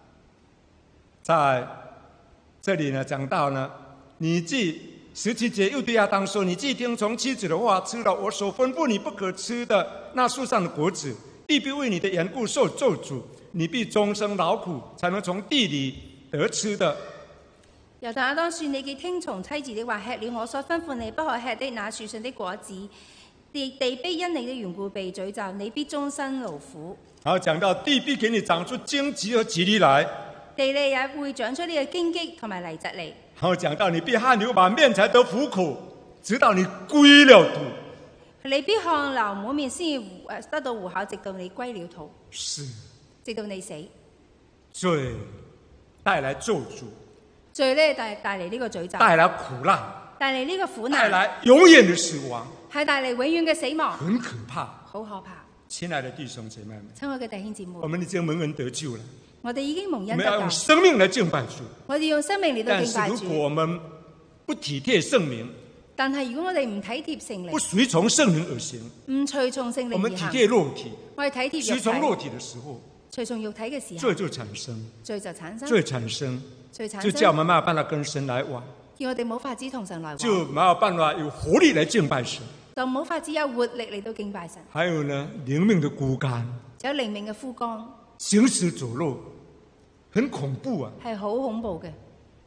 在這裡呢講到呢，你既十七節又對亞當說：你既聽從妻子的話，吃了我所吩咐你不可吃的那樹上的果子，地必為你的緣故受咒詛，你必終生勞苦，才能從地裡得吃的。 又對亞當說：你既聽從妻子的話，吃了我所吩咐你不可吃的那樹上的果子，地地必因你的緣故被詛咒，你必終身勞苦。 然後講到地必給你長出荊棘和蒺藜來， 地裏也會長出呢個荊棘同埋蒺藜嚟。 然後講到你必汗流滿面才得糊口，直到你歸了土。 你必汗流滿面先得到糊口，直到你歸了土。 是， 直到你死。 罪帶來咒詛， 罪咧帶帶嚟呢個詛咒， 帶來苦難， 帶嚟呢個苦難， 帶來永遠的死亡， 係帶嚟永遠嘅死亡， 很可怕， 好可怕。 親愛的弟兄姐妹們， 親愛嘅弟兄姊妹， 我們已經蒙恩得救了， 我哋已經蒙我們要用恩得救， 生命來敬拜主。 我哋用生命嚟到敬拜但是如果主。 我們不體貼聖靈， 但係如果我哋唔體貼聖不靈， 隨從聖靈而行， 唔隨從聖我們體靈而行， 貼肉體， 我哋體貼隨從肉肉體， 體的時候， 隨從肉體嘅時候， 罪就產生， 罪就產生， 罪產生， 罪產就叫我生， 們沒有辦法跟神來往， 叫我哋冇法子同神來往， 就沒有辦法有活力來敬拜神。 就冇法子有活力嚟到敬拜神。 還有呢，靈命的枯乾， 就有靈命嘅枯乾， 行屍走肉，很恐怖啊！ 係好恐怖嘅。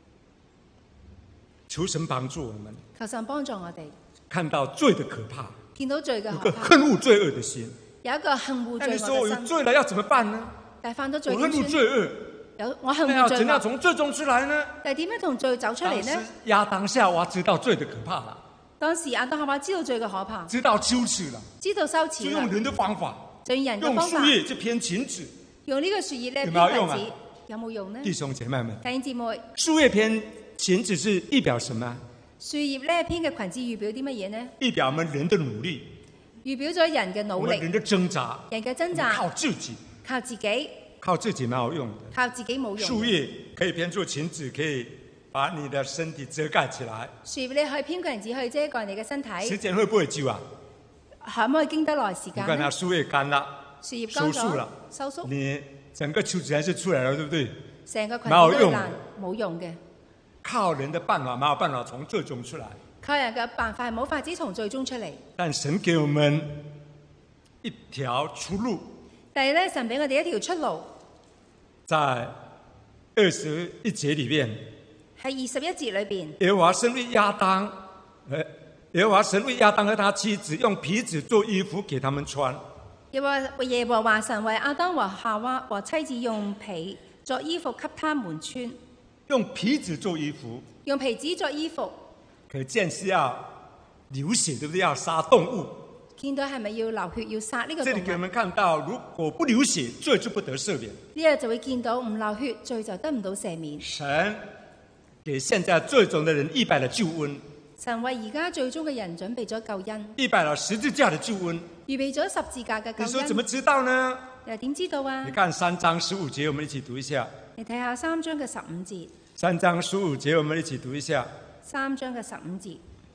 求神幫助我們， 求神幫助我哋看到罪的可怕， 見到罪嘅有個可怕， 恨惡罪惡的心。 有一個恨惡那你罪惡說我有嘅心。 罪了要怎麼辦呢？ 但係犯咗罪我恨惡點算？ 罪惡， 有我恨那要惡罪惡， 怎樣從罪中出來呢？ 但係點樣同罪走出嚟當時呢？ 亞當夏娃知道罪的可怕了， 當時亞當夏娃知道罪嘅可怕， 知道羞恥了， 知道羞就恥啦， 用人的方法， 就用人嘅用方法， 樹葉去編裙子。 用呢個樹葉咧編有冇用啊裙子，有冇用呢？ 弟兄姐妹們， 弟兄姊妹， 樹葉編裙子是預表什麼？ 樹葉咧編嘅裙子預表啲乜嘢呢？ 預表我們人的努力， 預表咗人嘅努力， 我們人的掙扎， 人嘅掙我們扎， 靠自己， 靠自己， 靠自己蠻好用的。 靠自己冇用。 樹葉可以編做裙子，可以把你的身體遮蓋起來。 樹葉你可以編裙子去遮蓋你嘅身體， 時間會不會久啊？ 可唔可以經得耐時間呢你看它？樹葉乾了， 樹葉乾咗收束了， 收縮， 你整個裙子還是出來了，對不對？ 成個裙子蠻好用都爛，冇用嘅。 靠人的辦法，沒有辦法從最終出來。 靠人嘅辦法係冇法子從罪中出嚟， 但神給我們一條出路， 但係咧神俾我哋一條出路， 在二十一節裏面， 喺二十一節裏邊， 耶和華生育亞當，呃， 耶和华神为亚当和他妻子用皮子做衣服给他们穿。 耶和耶和華神為亞當和夏娃和妻子用皮作衣服給他們穿。 用皮子做衣服， 用皮子作衣服， 可見是要流血，對不對？要殺動物。 見到係咪要流血要殺呢個動物？ 這裡給我們看到，如果不流血，罪就不得赦免。 呢日就會見到唔流血，罪就得唔到赦免。 神給現在最終的人預備了救恩， 神為而家最終嘅人準備咗救恩， 預備了十字架的救恩。 預備咗十字架嘅救恩。 你說怎麼知道呢？ 又點知道啊？ 你看三章十五節，我們一起讀一下。 你睇下三章嘅十五節。 三章十五節，我們一起讀一下。 三章嘅十五節。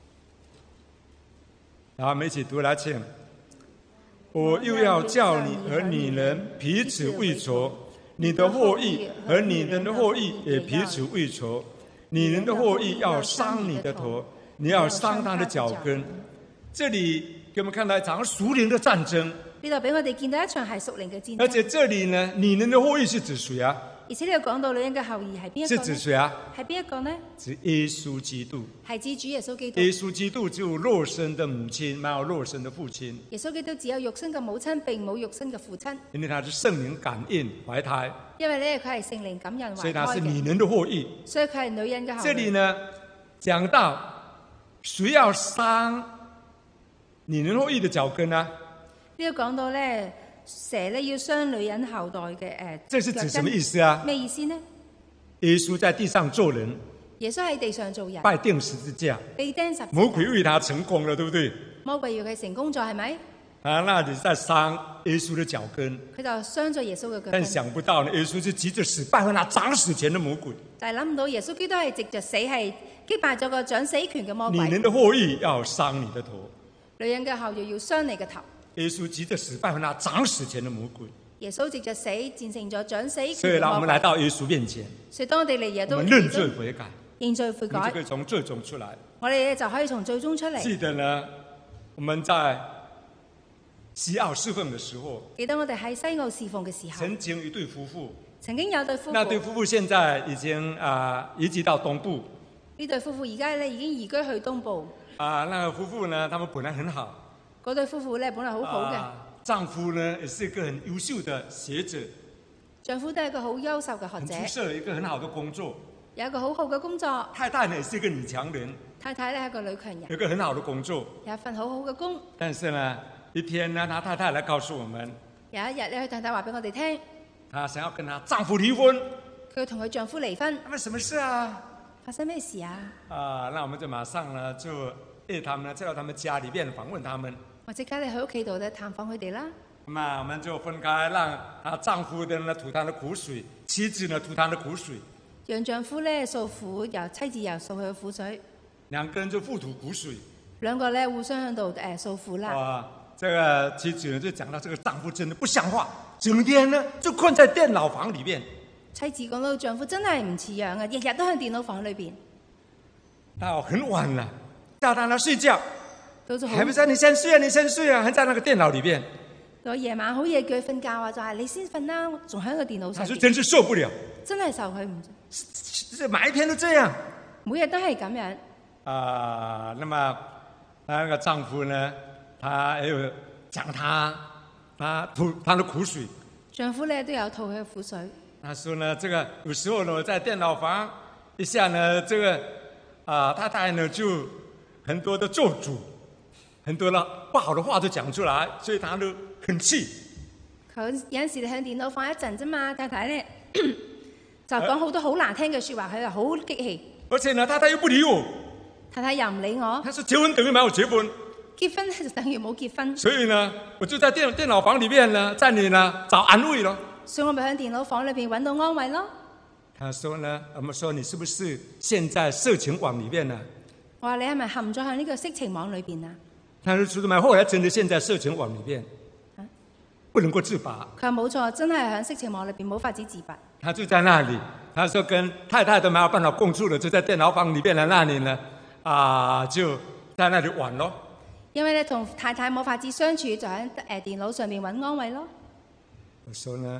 好，我們一起讀來，請。我又要叫你和女人彼此為仇，你的後裔和女人的後裔也彼此為仇。女人的後裔要傷你的頭，你要傷他的腳跟。這裡給我們看到一場屬靈的戰爭。 呢度俾我哋見到一場係屬靈嘅戰爭。 而且這裡呢，女人的後裔是指誰啊？ 而且呢度講到女人嘅後裔係邊一個呢？ 是指誰啊？ 係邊一個呢？ 指耶穌基督。 係指主耶穌基督。 耶穌基督只有肉身的母親，沒有肉身的父親。 耶穌基督只有肉身嘅母親，並冇肉身嘅父親。 因為他是聖靈感孕懷胎。 因為咧佢係聖靈感孕懷胎嘅。 所以他是女人的後裔。 所以佢係女人嘅後裔。 這裡呢講到誰要傷女人後裔的腳跟呢？呢度講到咧蛇咧要傷女人後代嘅誒。 這是指什麼意思啊？ 咩意思呢？ 耶穌在地上做人， 耶穌喺地上做人， 被釘十字架， 被釘十字架， 魔鬼為他成功了，對不對？ 魔鬼要佢成功咗，係咪？ 啊，那你在傷耶穌的腳跟， 佢就傷咗耶穌嘅腳跟。 但想不到呢，耶穌是急着死，敗壞那掌死權的魔鬼。 但係諗唔到耶穌基督係藉着死係擊敗咗個掌死權嘅魔鬼。 女人的後裔要傷你的頭， 女人嘅後裔要傷你嘅頭。 耶穌急着死，敗壞那掌死權的魔鬼。 耶穌藉着死戰勝咗掌死權嘅魔鬼。 所以呢，我們來到耶穌面前， 所以當我哋嚟耶穌， 我們認罪悔改， 認罪悔改， 我們就可以從罪中出來。 我哋就可以從罪中出嚟。 記得呢，我們在西奧侍奉的時候， 記得我哋喺西澳侍奉嘅時候， 曾經一對夫婦， 曾經有對夫婦， 那對夫婦現在已經啊、呃、移居到東部。 呢對夫婦而家咧已經移居去東部。 啊，那個夫婦呢，他們本來很好。 嗰對夫婦咧本來好好嘅。 啊，丈夫呢也是一個很優秀的學者。 丈夫都係一個好優秀嘅學者。 很出色，一個很好的工作。 有一個好好嘅工作。 太太呢也是一個女強人。 太太咧係一個女強人。 有一個很好的工作。 有一份好好嘅工。 但是呢，一天呢，他太太來告訴我們， 有一日咧，佢太太話俾我哋聽， 她想要跟她丈夫離婚。 佢要同佢丈夫離婚。 發生什麼事啊？ 發生咩事啊？ 啊，那我們就馬上呢就約他們呢，再到他們家裏面訪問他們。 我即刻你去屋企度咧探訪佢哋啦。 咁啊，我們就分開，讓她丈夫的呢吐他的苦水，妻子呢吐他的苦水。 讓丈夫咧訴苦，由妻子又訴佢嘅苦水。 兩個人就互吐苦水。 兩個咧互相喺度誒訴苦啦。 啊，這個妻子呢就講到，這個丈夫真的不像話，整天呢就困在電腦房裏面。 妻子講到丈夫真係唔似樣啊，日日都喺電腦房裏邊。 到很晚啦，叫他呢睡覺。還不是你先睡啊，你先睡啊，還在那個電腦裏邊。 到夜晚好夜叫佢瞓覺啊，就係你先瞓啦，仲喺個電腦上。 他說真是受不了， 真係受佢唔。 這每一天都這樣， 每日都係咁樣。 啊，那麼那個丈夫呢，他也有講他，他吐他的苦水。 丈夫呢都有吐佢嘅苦水。 他說呢，這個有時候呢，在電腦房一下呢，這個啊太太呢就很多的咒詛。很多啦不好的話都講出來，所以他都很氣。 佢有陣時你喺電腦放一陣啫嘛，太太咧就講好多好難聽嘅説話，佢又好激氣。 而且呢，太太又不理我。 太太又唔理我。 他說結婚等於沒有結婚。 結婚就等於冇結婚。 所以呢，我就在電電腦房裏面呢，在你呢找安慰咯。 所以我咪喺電腦房裏邊揾到安慰咯。 他說呢，我們說你是不是陷在色情網裏面呢？ 我話你係咪陷咗喺呢個色情網裏邊啊？ 他說：“出賣後來真的陷在色情網裏面，啊、不能夠自拔。” 佢話冇錯，真係喺色情網裏邊冇法子自拔。 他就在那裡，他說跟太太都沒有辦法共處的，就在電腦房裏面的那裡呢，啊，就在那裡玩咯。 因為咧同太太冇法子相處，就喺誒電腦上面揾安慰咯。 我說呢，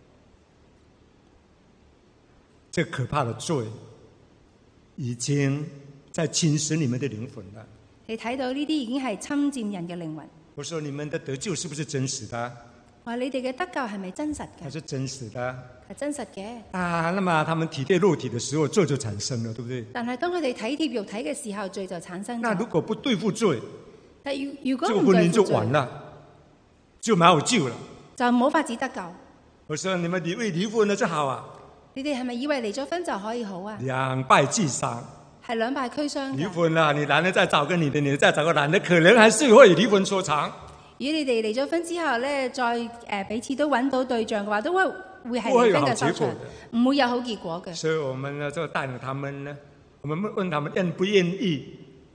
這可怕的罪已經在侵蝕你們的靈魂了。 你睇到呢啲已經係侵佔人嘅靈魂。 我說你們的得救是不是真實的？ 話你哋嘅得救係咪真實嘅？ 它是真實的。 係真實嘅。 啊，那麼他們體貼肉體的時候，罪就產生了，對不對？ 但係當佢哋體貼肉體嘅時候，罪就產生咗。 那如果不對付罪， 但如如果這個婚姻就唔對付罪， 完了，就沒有救了。 就冇法子得救。 我說你們離為離婚了就好啊？ 你哋係咪以為離咗婚就可以好啊？ 兩敗俱傷。 係兩敗俱傷嘅。 離婚了，你男的再找個女的，女的再找個男的，可能還是會離婚收場。 如果你哋離咗婚之後咧，再誒、呃、彼此都揾到對象嘅話，都會會係不會有離婚嘅收場好結果， 唔會有好結果嘅。 所以我們呢就帶領他們呢，我們問他們願不願意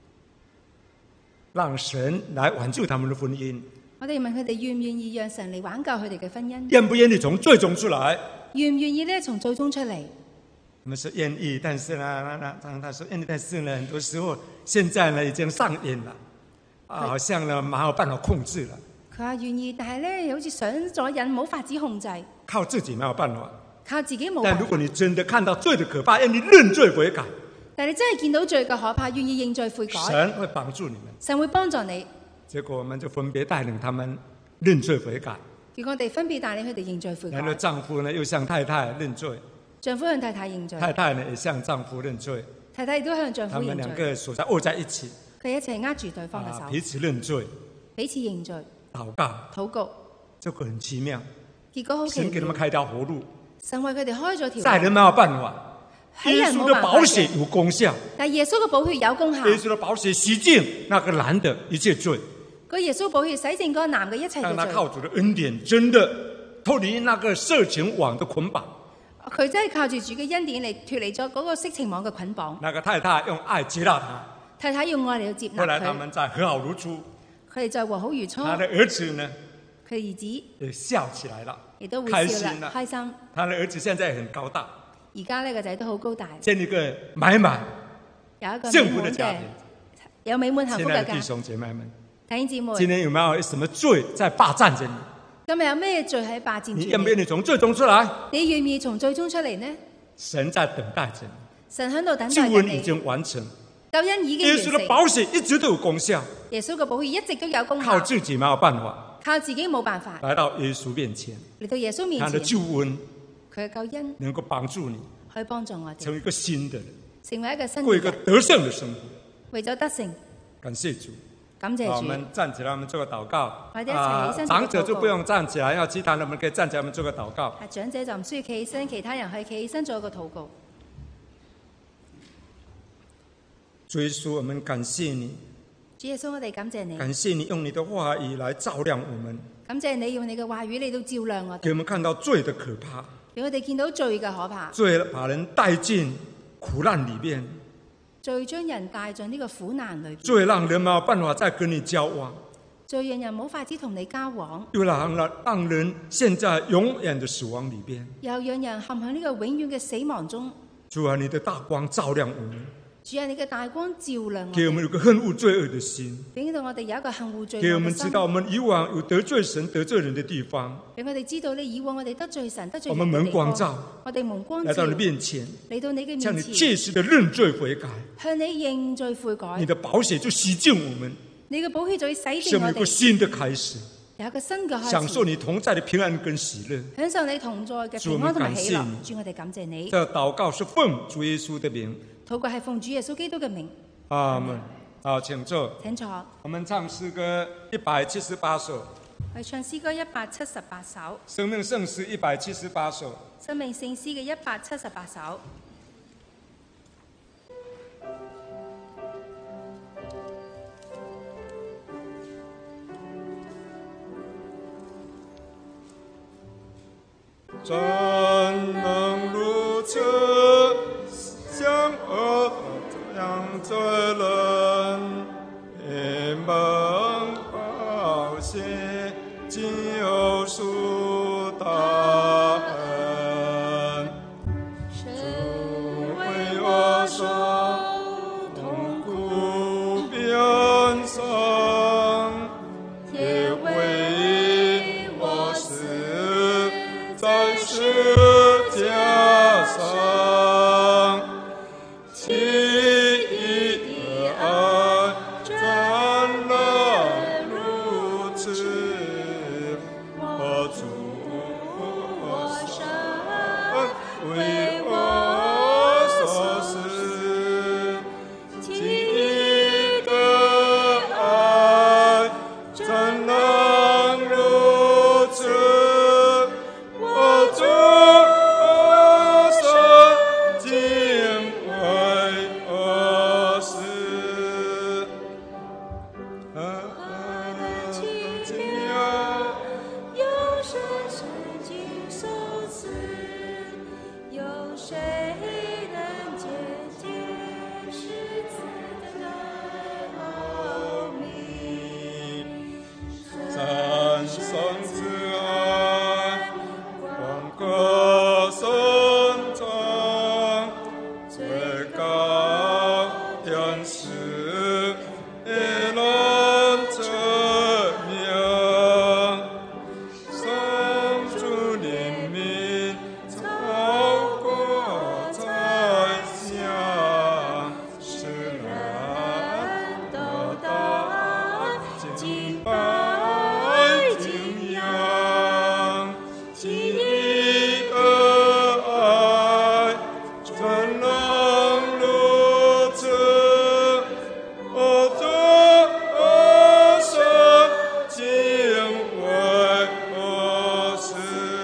讓神來挽救他們的婚姻， 我哋問佢哋願唔願意讓神嚟挽救佢哋嘅婚姻？ 願不願意從罪中出來？ 願唔願意咧從罪中出嚟？ 我們說願意，但是呢，那那他他說願意，但是呢，很多時候現在呢已經上癮了，啊，好像呢沒有辦法控制了。 佢話願意，但係咧好似上咗癮，冇法子控制， 靠自己沒有辦法。 靠自己冇辦法。 但如果你真的看到罪的可怕，願意認罪悔改， 但你真係見到罪嘅可怕，願意認罪悔改， 神會幫助你們。 神會幫助你。 結果我們就分別帶領他們認罪悔改。 結果我哋分別帶領佢哋認罪悔改。 然後丈夫呢又向太太認罪， 丈夫向太太認罪， 太太呢也向丈夫認罪， 太太亦都向丈夫他們認罪。 兩個手在握在一起， 佢一齊握住對方嘅手， 啊，彼此認罪， 彼此認罪， 禱告， 禱告。 這個很奇妙。 結果好奇神給他們妙， 開條活路， 神為佢哋開咗條路。 在人沒有辦法， 喺耶穌的人冇辦法寶血有功效， 但耶穌嘅寶血有功效。 耶穌的寶血洗淨那個男的一切罪， 個耶穌寶血洗淨嗰個男嘅一切讓他嘅罪。 靠主的恩典，真的脫離那個色情網的捆綁。 佢真係靠住主嘅恩典嚟脫離咗嗰個色情網嘅捆綁。 那個太太用愛接納他， 太太用愛嚟到接納後來他佢， 們再和好如初。 佢哋就和好如初。 他的兒子呢佢兒子也笑起來了， 亦都會開笑啦， 心了。 開心。 他的兒子現在很高大， 而家呢個仔都好高大， 建立一個滿滿有一個幸美滿嘅福的家庭。 有美滿幸福嘅家親愛的弟。兄姐妹們， 弟兄姊妹， 今天有沒有什麼罪在霸佔着你？ 今日有咩罪喺霸佔住你願不願你？ 意從罪中出來？ 你願唔願意從罪中出嚟呢？ 神在等待着你， 神喺度等救恩已待緊你， 經完成， 救恩已經耶完成。 穌的寶血一直都有功效， 耶穌嘅寶血一直都有功靠效， 自己沒有辦法， 靠自己冇辦法來到耶穌面前， 嚟到耶穌面他的前， 救恩佢嘅救恩能夠幫助你可以幫助我哋成為一個新的人， 成為一個新過一個嘅人， 得勝的生活。 為咗得勝， 感謝主。 感謝好，我主。 們站起來，我們做個禱告。 或者一齊起身做個禱告長者就不用站起來，要其他人我們可以站起來，我們做個禱告。 啊，長者就唔需要企起身，其他人可以企起身做一個禱告。 主耶穌，我們感謝你， 主耶穌，我哋感謝你， 感謝你用你的話語來照亮我們， 感謝你用你嘅話語嚟到照亮我哋， 給我們看到罪的可怕， 俾我哋見到罪嘅可怕， 罪把人帶進苦難裡面， 罪將人帶進呢個苦難裏邊， 罪讓人沒有辦法再跟你交往， 罪讓人冇法子同你交往， 又讓人讓人陷在永遠的死亡裡邊。 又讓人陷喺呢個永遠嘅死亡中。 主啊，你的大光照亮我們， 主啊，你嘅大光照亮我哋， 給我們有個恨惡罪惡的心， 俾到我哋有一個恨惡罪惡嘅給我們知道我心， 們以往有得罪神、得罪人的地方， 俾我哋知道你以往我哋得罪神、得罪我們人嘅地方蒙光照， 我哋蒙光照來到你面前， 嚟到你嘅向你面前， 切實的認罪悔改， 向你認罪悔改你，的寶血就洗淨我們， 你嘅寶血就會洗使我們有個淨我哋， 新的開始， 有一個新嘅享受開始， 你同在的平安跟喜樂。 享受你同在嘅平安同埋喜樂。主，我哋感謝你。 這禱告是奉主耶穌的名， 禱告係奉主耶穌基督嘅名。 阿門。好，請坐。 請坐。 我們唱詩歌一百七十八首， 我哋唱詩歌一百七十八首， 生命聖詩一百七十八首。 生命聖詩嘅一百七十八首。 怎能如此相惡這樣罪人？你們寶血盡有贖大恩，主為我受痛苦鞭傷，也為我死在世間。 世的人证明，上主怜悯超过宰相，使人得到敬拜敬仰，基于的爱，真能如此。我做我生敬畏我事，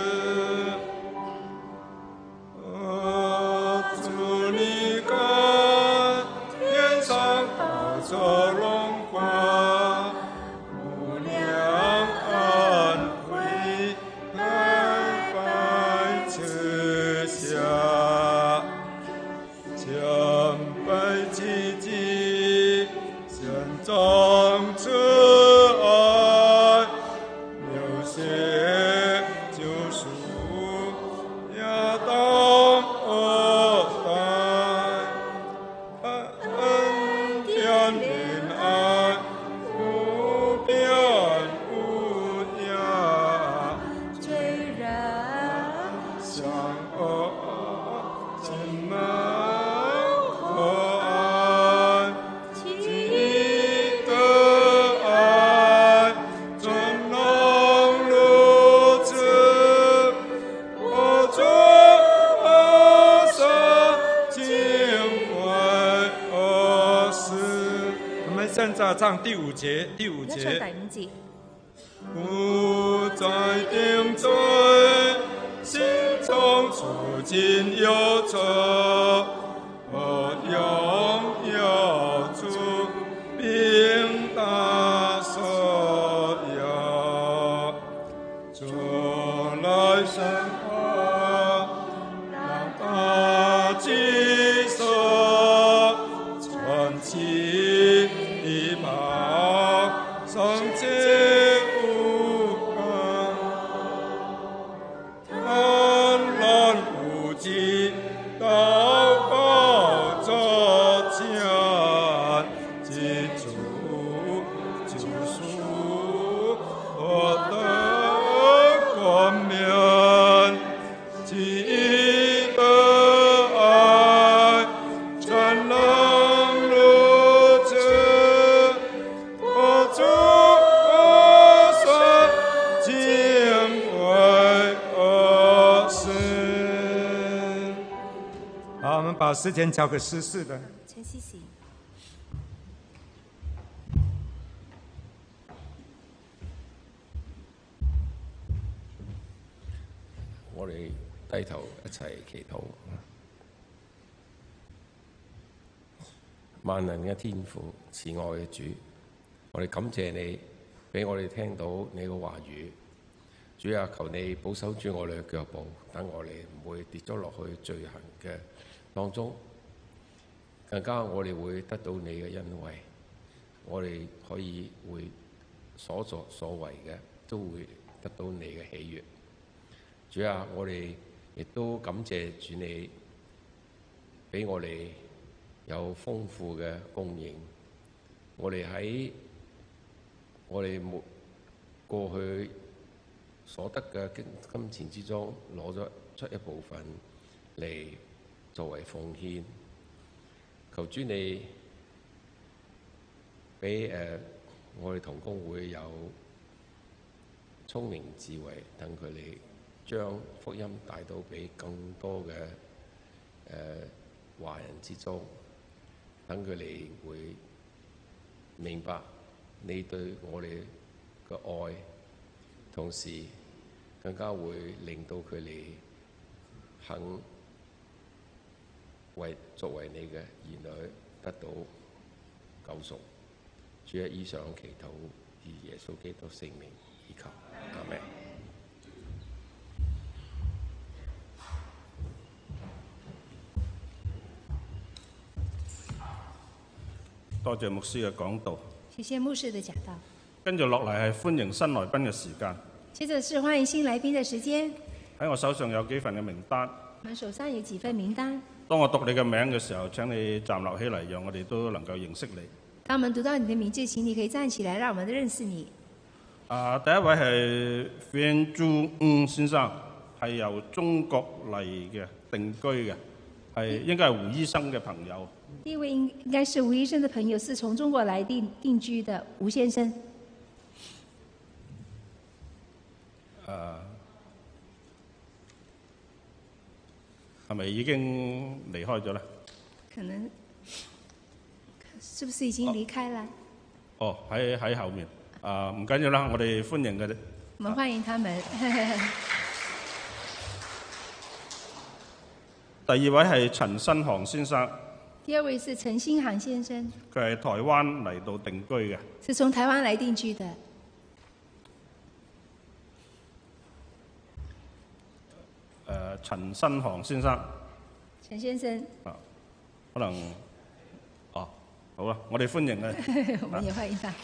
我主你看天上宝座荣光，无量安徽来拜之下，将拜积极，献上慈爱，流血救赎亚当二代，恩典平安无边无涯， 罪人相爱亲门和爱，基于的爱，怎能如此？我做我生敬畏我事。 我们现在唱第五节，第五一唱节。 第五節。 不再定罪，心中处境忧愁，我拥有主并大所有，主来生活，让他接受传奇的宝，圣洁无憾，安然无惧，祷告着前，记住救赎我的冠冕，基于的爱，真能如此。我主我生敬畏我事。 好，我们把时间交给施事的。 請司事。 我哋低頭一齊祈禱。萬能嘅天父，慈愛嘅主，我哋感謝你，俾我哋聽到你嘅話語。主啊，求你保守住我哋嘅腳步，等我哋唔會跌咗落去罪行嘅當中。更加我哋會得到你嘅恩惠，我哋可以會所作所為嘅都會得到你嘅喜悅。主啊，我哋亦都感謝主你，俾我哋有豐富嘅供應。我哋喺我哋冇過去所得嘅金金錢之中，攞咗出一部分嚟作為奉獻。求主你俾誒、呃、我哋同工會有聰明智慧，等佢哋將福音帶到俾更多嘅誒、呃、華人之中，等佢哋會明白你對我哋嘅愛，同時更加會令到佢哋肯為作為你嘅兒女得到救贖。主啊，以上祈禱以耶穌基督聖名以求，阿們。 多謝牧師嘅講道。 謝謝牧師的講道。 跟住落嚟係歡迎新來賓嘅時間。 接着是歡迎新來賓的時間。 喺我手上有幾份嘅名單。 我們手上有幾份名單。 當我讀你嘅名嘅時候，請你站立起嚟，讓我哋都能夠認識你。 當我們讀到你的名字，請你可以站起來，讓我們都認識你。 啊，第一位係范朱吳先生，係由中國嚟嘅定居嘅，係應該係胡醫生嘅朋友。 第一位應該是吳醫生的朋友，是從中國來定定居的吳先生。 誒，係咪已經離開咗咧？ 可能，是不是已經離開了？ 哦，喺喺後面。啊，唔緊要啦，我哋歡迎佢哋。 我們歡迎他們。 第二位係陳新航先生。 第二位是陳新航先生。 佢係台灣嚟到定居嘅。 是從台灣來定居的。 誒，陳新航先生。 陳先生。 啊，可能，哦，好啊，我哋歡迎佢。 我們也歡迎他。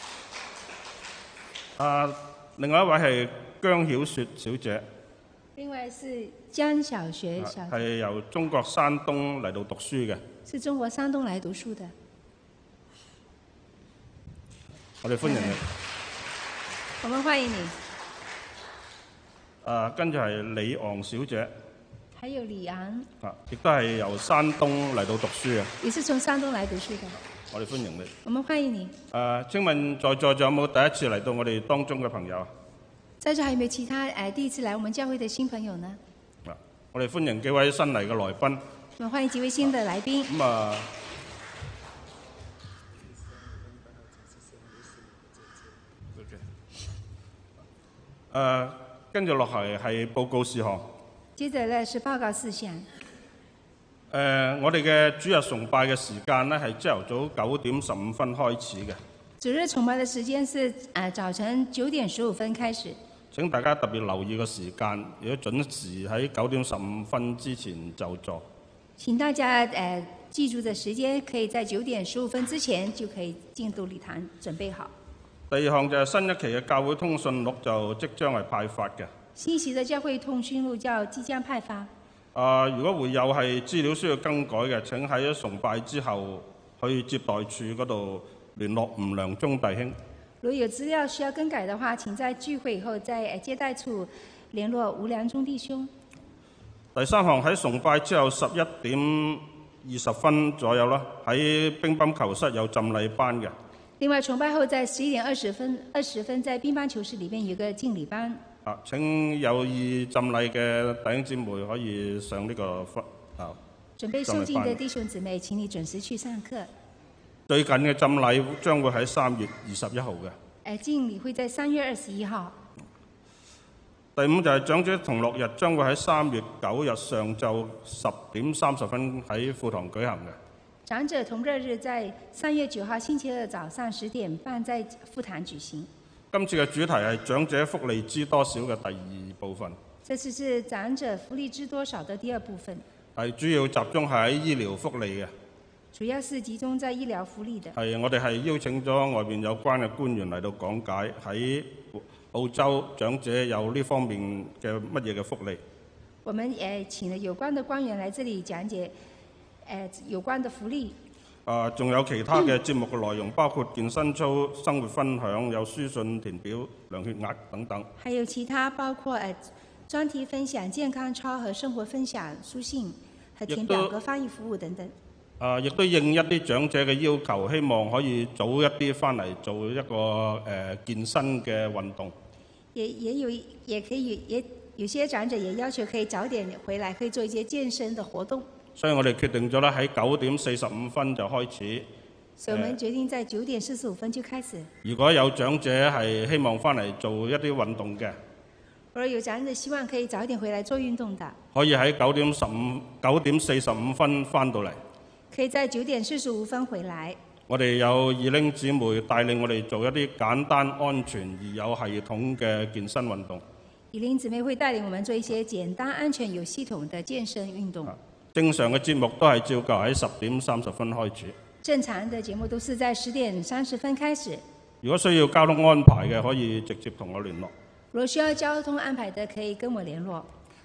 啊，另外一位係姜曉雪小姐。 另外是江小雪小姐。 係由中國山東嚟到讀書嘅。 是中國山東來讀書的。 我哋歡迎你。 我們歡迎你。 啊，跟住係李昂小姐。 還有李昂。 啊，亦都係由山東嚟到讀書嘅。 也是從山東來讀書的。 我哋歡迎你。 我們歡迎你。 誒，請問在座仲有冇第一次嚟到我哋當中嘅朋友？ 在座還有沒有其他誒第一次來我們教會的新朋友呢？ 啊，我哋歡迎幾位新嚟嘅來賓。 我們歡迎幾位新的來賓。 咁啊，誒，跟住落嚟係報告事項。 接着呢是報告事項。 誒、呃，我哋嘅主日崇拜嘅時間呢，係朝頭早九點十五分開始嘅。 主日崇拜嘅時間是誒、呃、早晨九點十五分開始。 請大家特別留意個時間，如果準時喺九點十五分之前就座。 請大家誒、呃、記住嘅時間，可以在九點十五分之前就可以進到禮堂準備好。 第二項就係新一期嘅教會通訊錄就即將係派發嘅。 新一期嘅教會通訊錄就即將派發。 啊！如果會有係資料需要更改嘅，請喺崇拜之後去接待處嗰度聯絡吳良忠弟兄。 如果有資料需要更改嘅話，請在聚會以後在接待處聯絡吳良忠弟兄。 第三項喺崇拜之後十一點二十分左右啦，喺乒乓球室有浸禮班嘅。 另外，崇拜後在十一點二十分二十分在乒乓球室裏面有個敬禮班。 啊！請有意浸禮嘅弟兄姊妹可以上呢個分啊。 準備受浸嘅弟兄姊妹，請你準時去上課。 最近嘅浸禮將會喺三月二十一號嘅。 誒，敬禮會在三月二十一號。 第五就係長者同樂日，將會喺三月九日上晝十點三十分喺課堂舉行嘅。 長者同樂日在三月九號星期二早上十點半在課堂舉行。 今次嘅主題係長者福利知多少嘅第二部分。 這次是長者福利知多少的第二部分。 係主要集中喺醫療福利嘅。 主要是集中在醫療福利的。係我哋係邀請咗外邊有關嘅官員嚟到講解喺澳洲長者有呢方面嘅乜嘢嘅福利。 我們誒請了有關的官員來這裡講解誒有關的福利。 啊，仲有其他嘅節目嘅內容，包括健身操、生活分享、有書信填表、量血壓等等。 還有其他包括誒專題分享、健康操和生活分享、書信和填表格翻譯服務等等。 啊，亦都應一啲長者嘅要求，希望可以早一啲翻嚟做一個誒、呃、健身嘅運動。 也也有也可以也有些長者也要求可以早點回來，可以做一些健身的活動。 所以我哋決定咗咧，喺九點四十五分就開始。 所以我們決定在九點四十五分就開始。 如果有長者係希望翻嚟做一啲運動嘅， 或者有長者希望可以早一點回來做運動的， 可以喺九點十五九點四十五分翻到嚟。 可以在九點四十五分回來。 我哋有二拎姊妹帶領我哋做一啲簡單、安全而有系統嘅健身運動。 二拎姊妹會帶領我們做一些簡單、安全、有系統的健身運動。 正常嘅節目都係照舊喺十點三十分開始。 正常的節目都是在十點三十分開始。 如果需要交通安排嘅，可以直接同我聯絡。 如果需要交通安排的，可以跟我聯絡。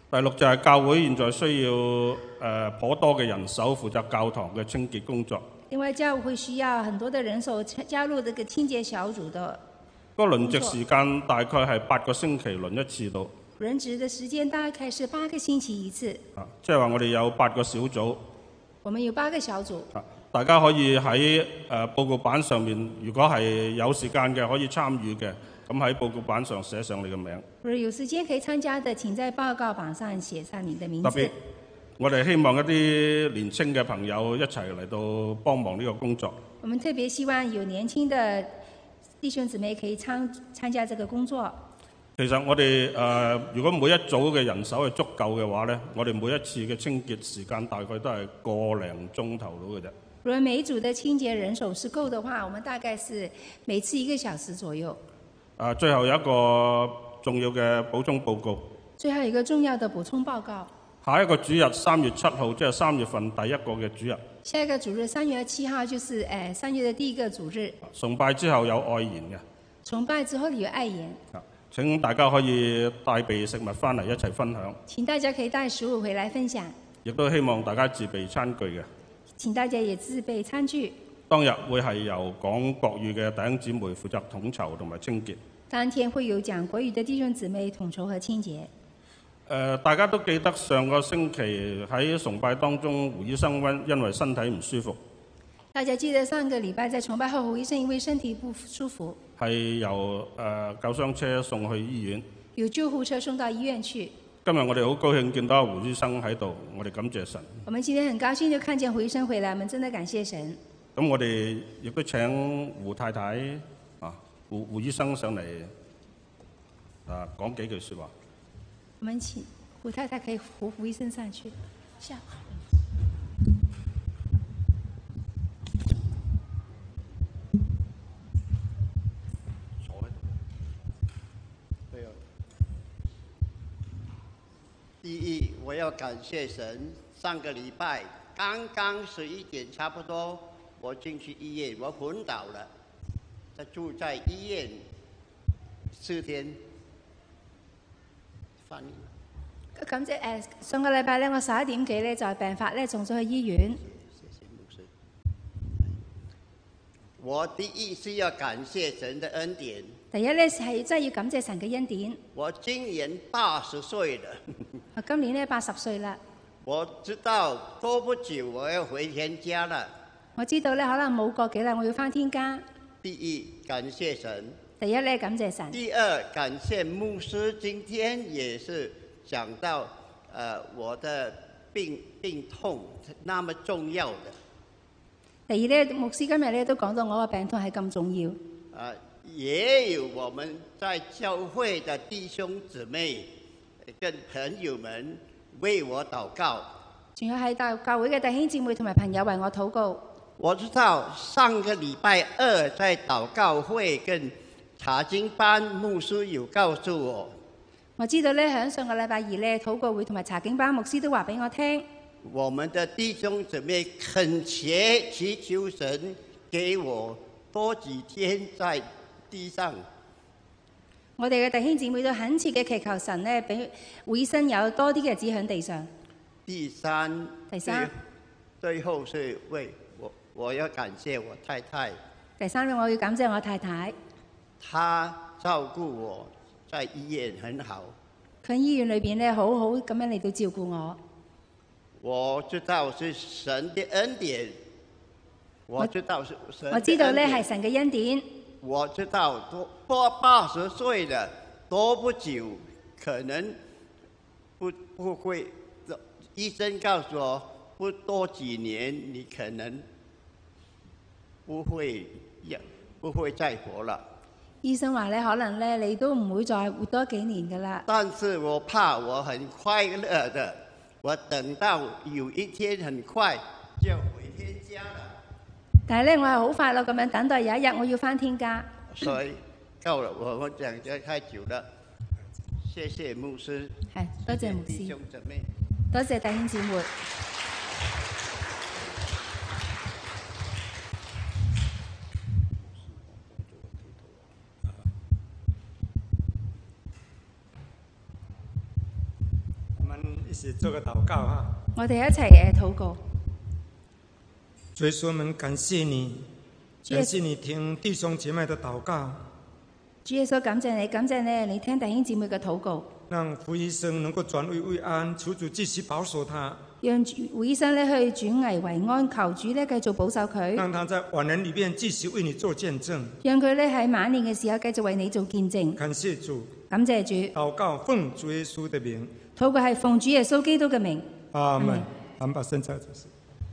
第六就係教會現在需要誒頗多嘅人手負責教堂嘅清潔工作。 另外，教會需要很多的人手加入這個清潔小組的。 個輪值時間大概係八個星期輪一次到。 輪值的時間大概是八個星期一次。 啊，即係話我哋有八個小組。 我們有八個小組。 啊，大家可以喺誒、呃、報告板上面，如果係有時間嘅可以參與嘅，咁喺報告板上寫上你嘅名。 如果有時間可以參加的，請在報告板上寫上你的名字。 特別，我哋希望一啲年輕嘅朋友一齊嚟到幫忙呢個工作。 我們特別希望有年輕的弟兄姊妹可以參參加這個工作。 其實我哋誒、呃，如果每一組嘅人手係足夠嘅話咧，我哋每一次嘅清潔時間大概都係個零鐘頭到嘅啫。 如果每一組的清潔人手是夠的話，我們大概是每次一個小時左右。 啊，最後有一個重要嘅補充報告。 最後一個重要的補充報告。 下一個主日三月七號，即係三月份第一個嘅主日。 下一個主日三月七號就是誒三月的第一個主日。 崇拜之後有愛筵嘅。 崇拜之後有愛筵。 請大家可以帶備食物翻嚟一齊分享。 請大家可以帶食物回來分享。 亦都希望大家自備餐具嘅。 請大家也自備餐具。 當日會係由講國語嘅弟兄姊妹負責統籌同埋清潔。 當天會有講國語的弟兄姊妹統籌和清潔。誒、 呃，大家都記得上個星期喺崇拜當中，胡醫生因為身體唔舒服。 大家記得上個禮拜在崇拜後，胡醫生因為身體不舒服， 係由誒、呃、救傷車送去醫院。 有救護車送到醫院去。 今日我哋好高興見到胡醫生喺度，我哋感謝神。 我們今天很高興就看見胡醫生回來，我們真的感謝神。 咁我哋亦都請胡太太啊，胡胡醫生上嚟啊講幾句説話。 我們請胡太太可以胡胡醫生上去。下。 第一，我要感謝神。上個禮拜剛剛十一點差不多，我進去醫院，我昏倒了，就住在醫院四天。翻譯。 咁即係上個禮拜咧，我十一點幾咧就病發咧，送咗去醫院。 謝謝牧師。我第一是要感謝神的恩典。 第一咧係真係要感謝神嘅恩典。 我今年八十歲了。 我今年咧八十歲啦。 我知道多不久我要回天家了。 我知道咧可能冇過幾耐我要返天家。 第一，感謝神。 第一咧感謝神。 第二，感謝牧師，今天也是講到，呃，我的病病痛那麼重要的。 第二咧，牧師今日咧都講到我個病痛係咁重要。 啊，也有我們在教會的弟兄姊妹跟朋友們為我禱告。 仲有喺大教會嘅弟兄姊妹同埋朋友為我禱告。 我知道上個禮拜二在禱告會跟查經班，牧師有告訴我。 我知道咧，喺上個禮拜二咧禱告會同埋查經班，牧師都話俾我聽。 我們的弟兄姊妹懇切祈求神給我多幾天在地上。 我哋嘅弟兄姊妹都懇切嘅祈求神咧，俾胡醫生有多啲嘅日子喺地上。 第三， 第三， 最後是為我，我要感謝我太太。 第三咧，我要感謝我太太， 她照顧我，在醫院很好。 佢喺醫院裏邊咧，好好咁樣嚟到照顧我。 我知道是神的恩典，我知道是神的恩典。 我知道咧係神嘅恩典。 我知道多多八十歲了，多不久可能不不會，醫生告訴我不多幾年你可能不會不會再活了。 醫生話咧，可能咧你都唔會再活多幾年噶啦。 但是我怕我很快樂的。我等到有一天很快就回天家了。 但係咧，我係好快樂咁樣等待有一日我要返天家。 所以夠了，我我講得太久了。謝謝牧師。 係，多謝牧師。 弟兄姊妹。 多謝弟兄姊妹。 我們起做个祷告哈。 我哋一齊誒禱告。 主耶穌，我們感謝你， 主耶穌感謝你聽弟兄姐妹的禱告， 主耶穌，感謝你，感謝你，你聽弟兄姊妹嘅禱告， 讓胡醫生能夠轉危為安，求主繼續保守他， 讓胡醫生咧去轉危為安，求主咧繼續保守佢， 讓他在晚年裏面繼續為你做見證。 讓佢咧喺晚年嘅時候繼續為你做見證。 感謝主， 感謝主。 禱告奉主耶穌的名， 禱告係奉主耶穌基督嘅名。 阿門。 阿門。 我們把聖餐就是。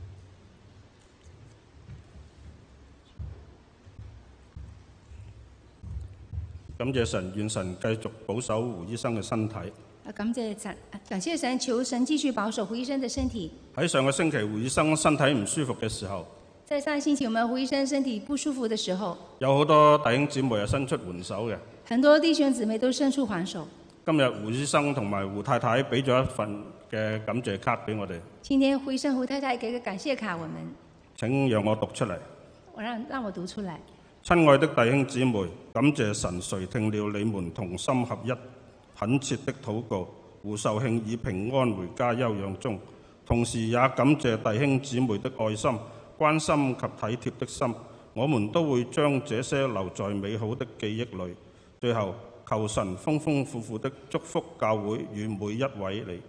感謝神，願神繼續保守胡醫生嘅身體。 啊，感謝神，感謝神，求神繼續保守胡醫生嘅身體。 喺上個星期，胡醫生身體唔舒服嘅時候， 在上星期我們胡醫生身體不舒服嘅時候， 有好多弟兄姊妹係伸出援手嘅。 很多弟兄姊妹都伸出援手。 今日胡醫生同埋胡太太俾咗一份嘅感謝卡俾我哋。 今天胡醫生、胡太太給個感謝卡，我們請讓我讀出嚟。 我讓讓我讀出來。 親愛的弟兄姊妹，感謝神垂聽了你們同心合一、懇切的禱告。胡秀慶已平安回家休養中，同時也感謝弟兄姊妹的愛心、關心及體貼的心。我們都會將這些留在美好的記憶裏。最後，求神豐豐富富的祝福教會與每一位你。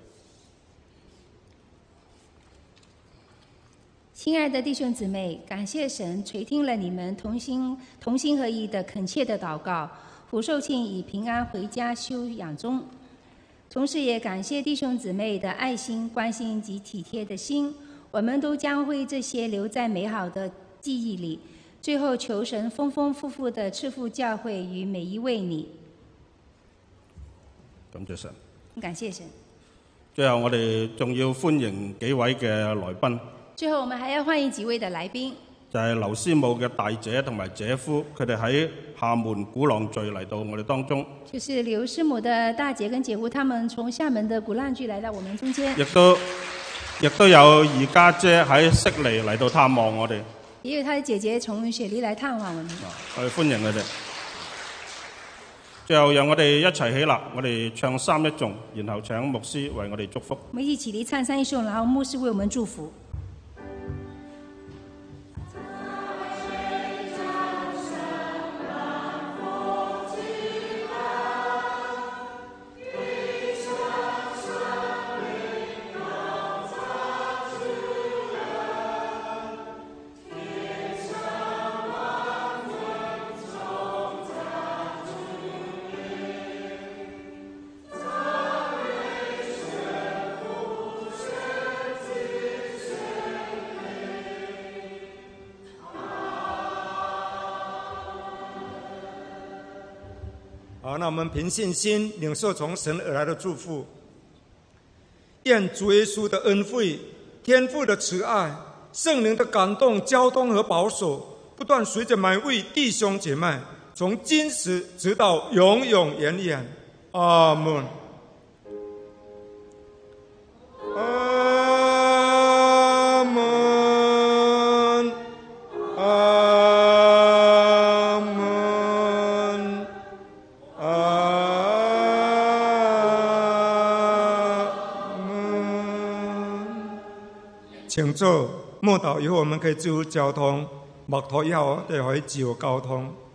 親愛的弟兄姊妹，感謝神垂聽了你們同心同心合意的懇切的禱告。胡秀慶已平安回家休養中，同時也感謝弟兄姊妹的愛心、關心及體貼的心。我們都將會這些留在美好的記憶裡。最後，求神豐豐富富的賜福教會與每一位你。 感謝神。 感謝神。 最後，我哋仲要歡迎幾位嘅來賓。 最後，我們還要歡迎幾位的來賓， 就係劉師母嘅大姐同埋姐夫，佢哋喺廈門鼓浪嶼嚟到我哋當中。 就是劉師母的大姐跟姐夫，他們從廈門的鼓浪嶼來到我們中間。 亦都亦都有二家姐喺悉尼嚟到探望我哋。 也有他的姐姐從雪梨來探望我們。 我哋歡迎佢哋。最後，讓我哋一齊起立，我哋唱三一頌，然後請牧師為我哋祝福。 我們一起起立唱三一頌，然後牧師為我們祝福。 好，那我們憑信心領受從神而來的祝福。願主耶穌的恩惠、天父的慈愛、聖靈的感動、交通和保守，不斷隨着每位弟兄姐妹，從今時直到永永遠遠。阿門。阿門。阿門。阿門。請坐，默禱以後，我們可以自由交通。默禱以後，就可以自由交通。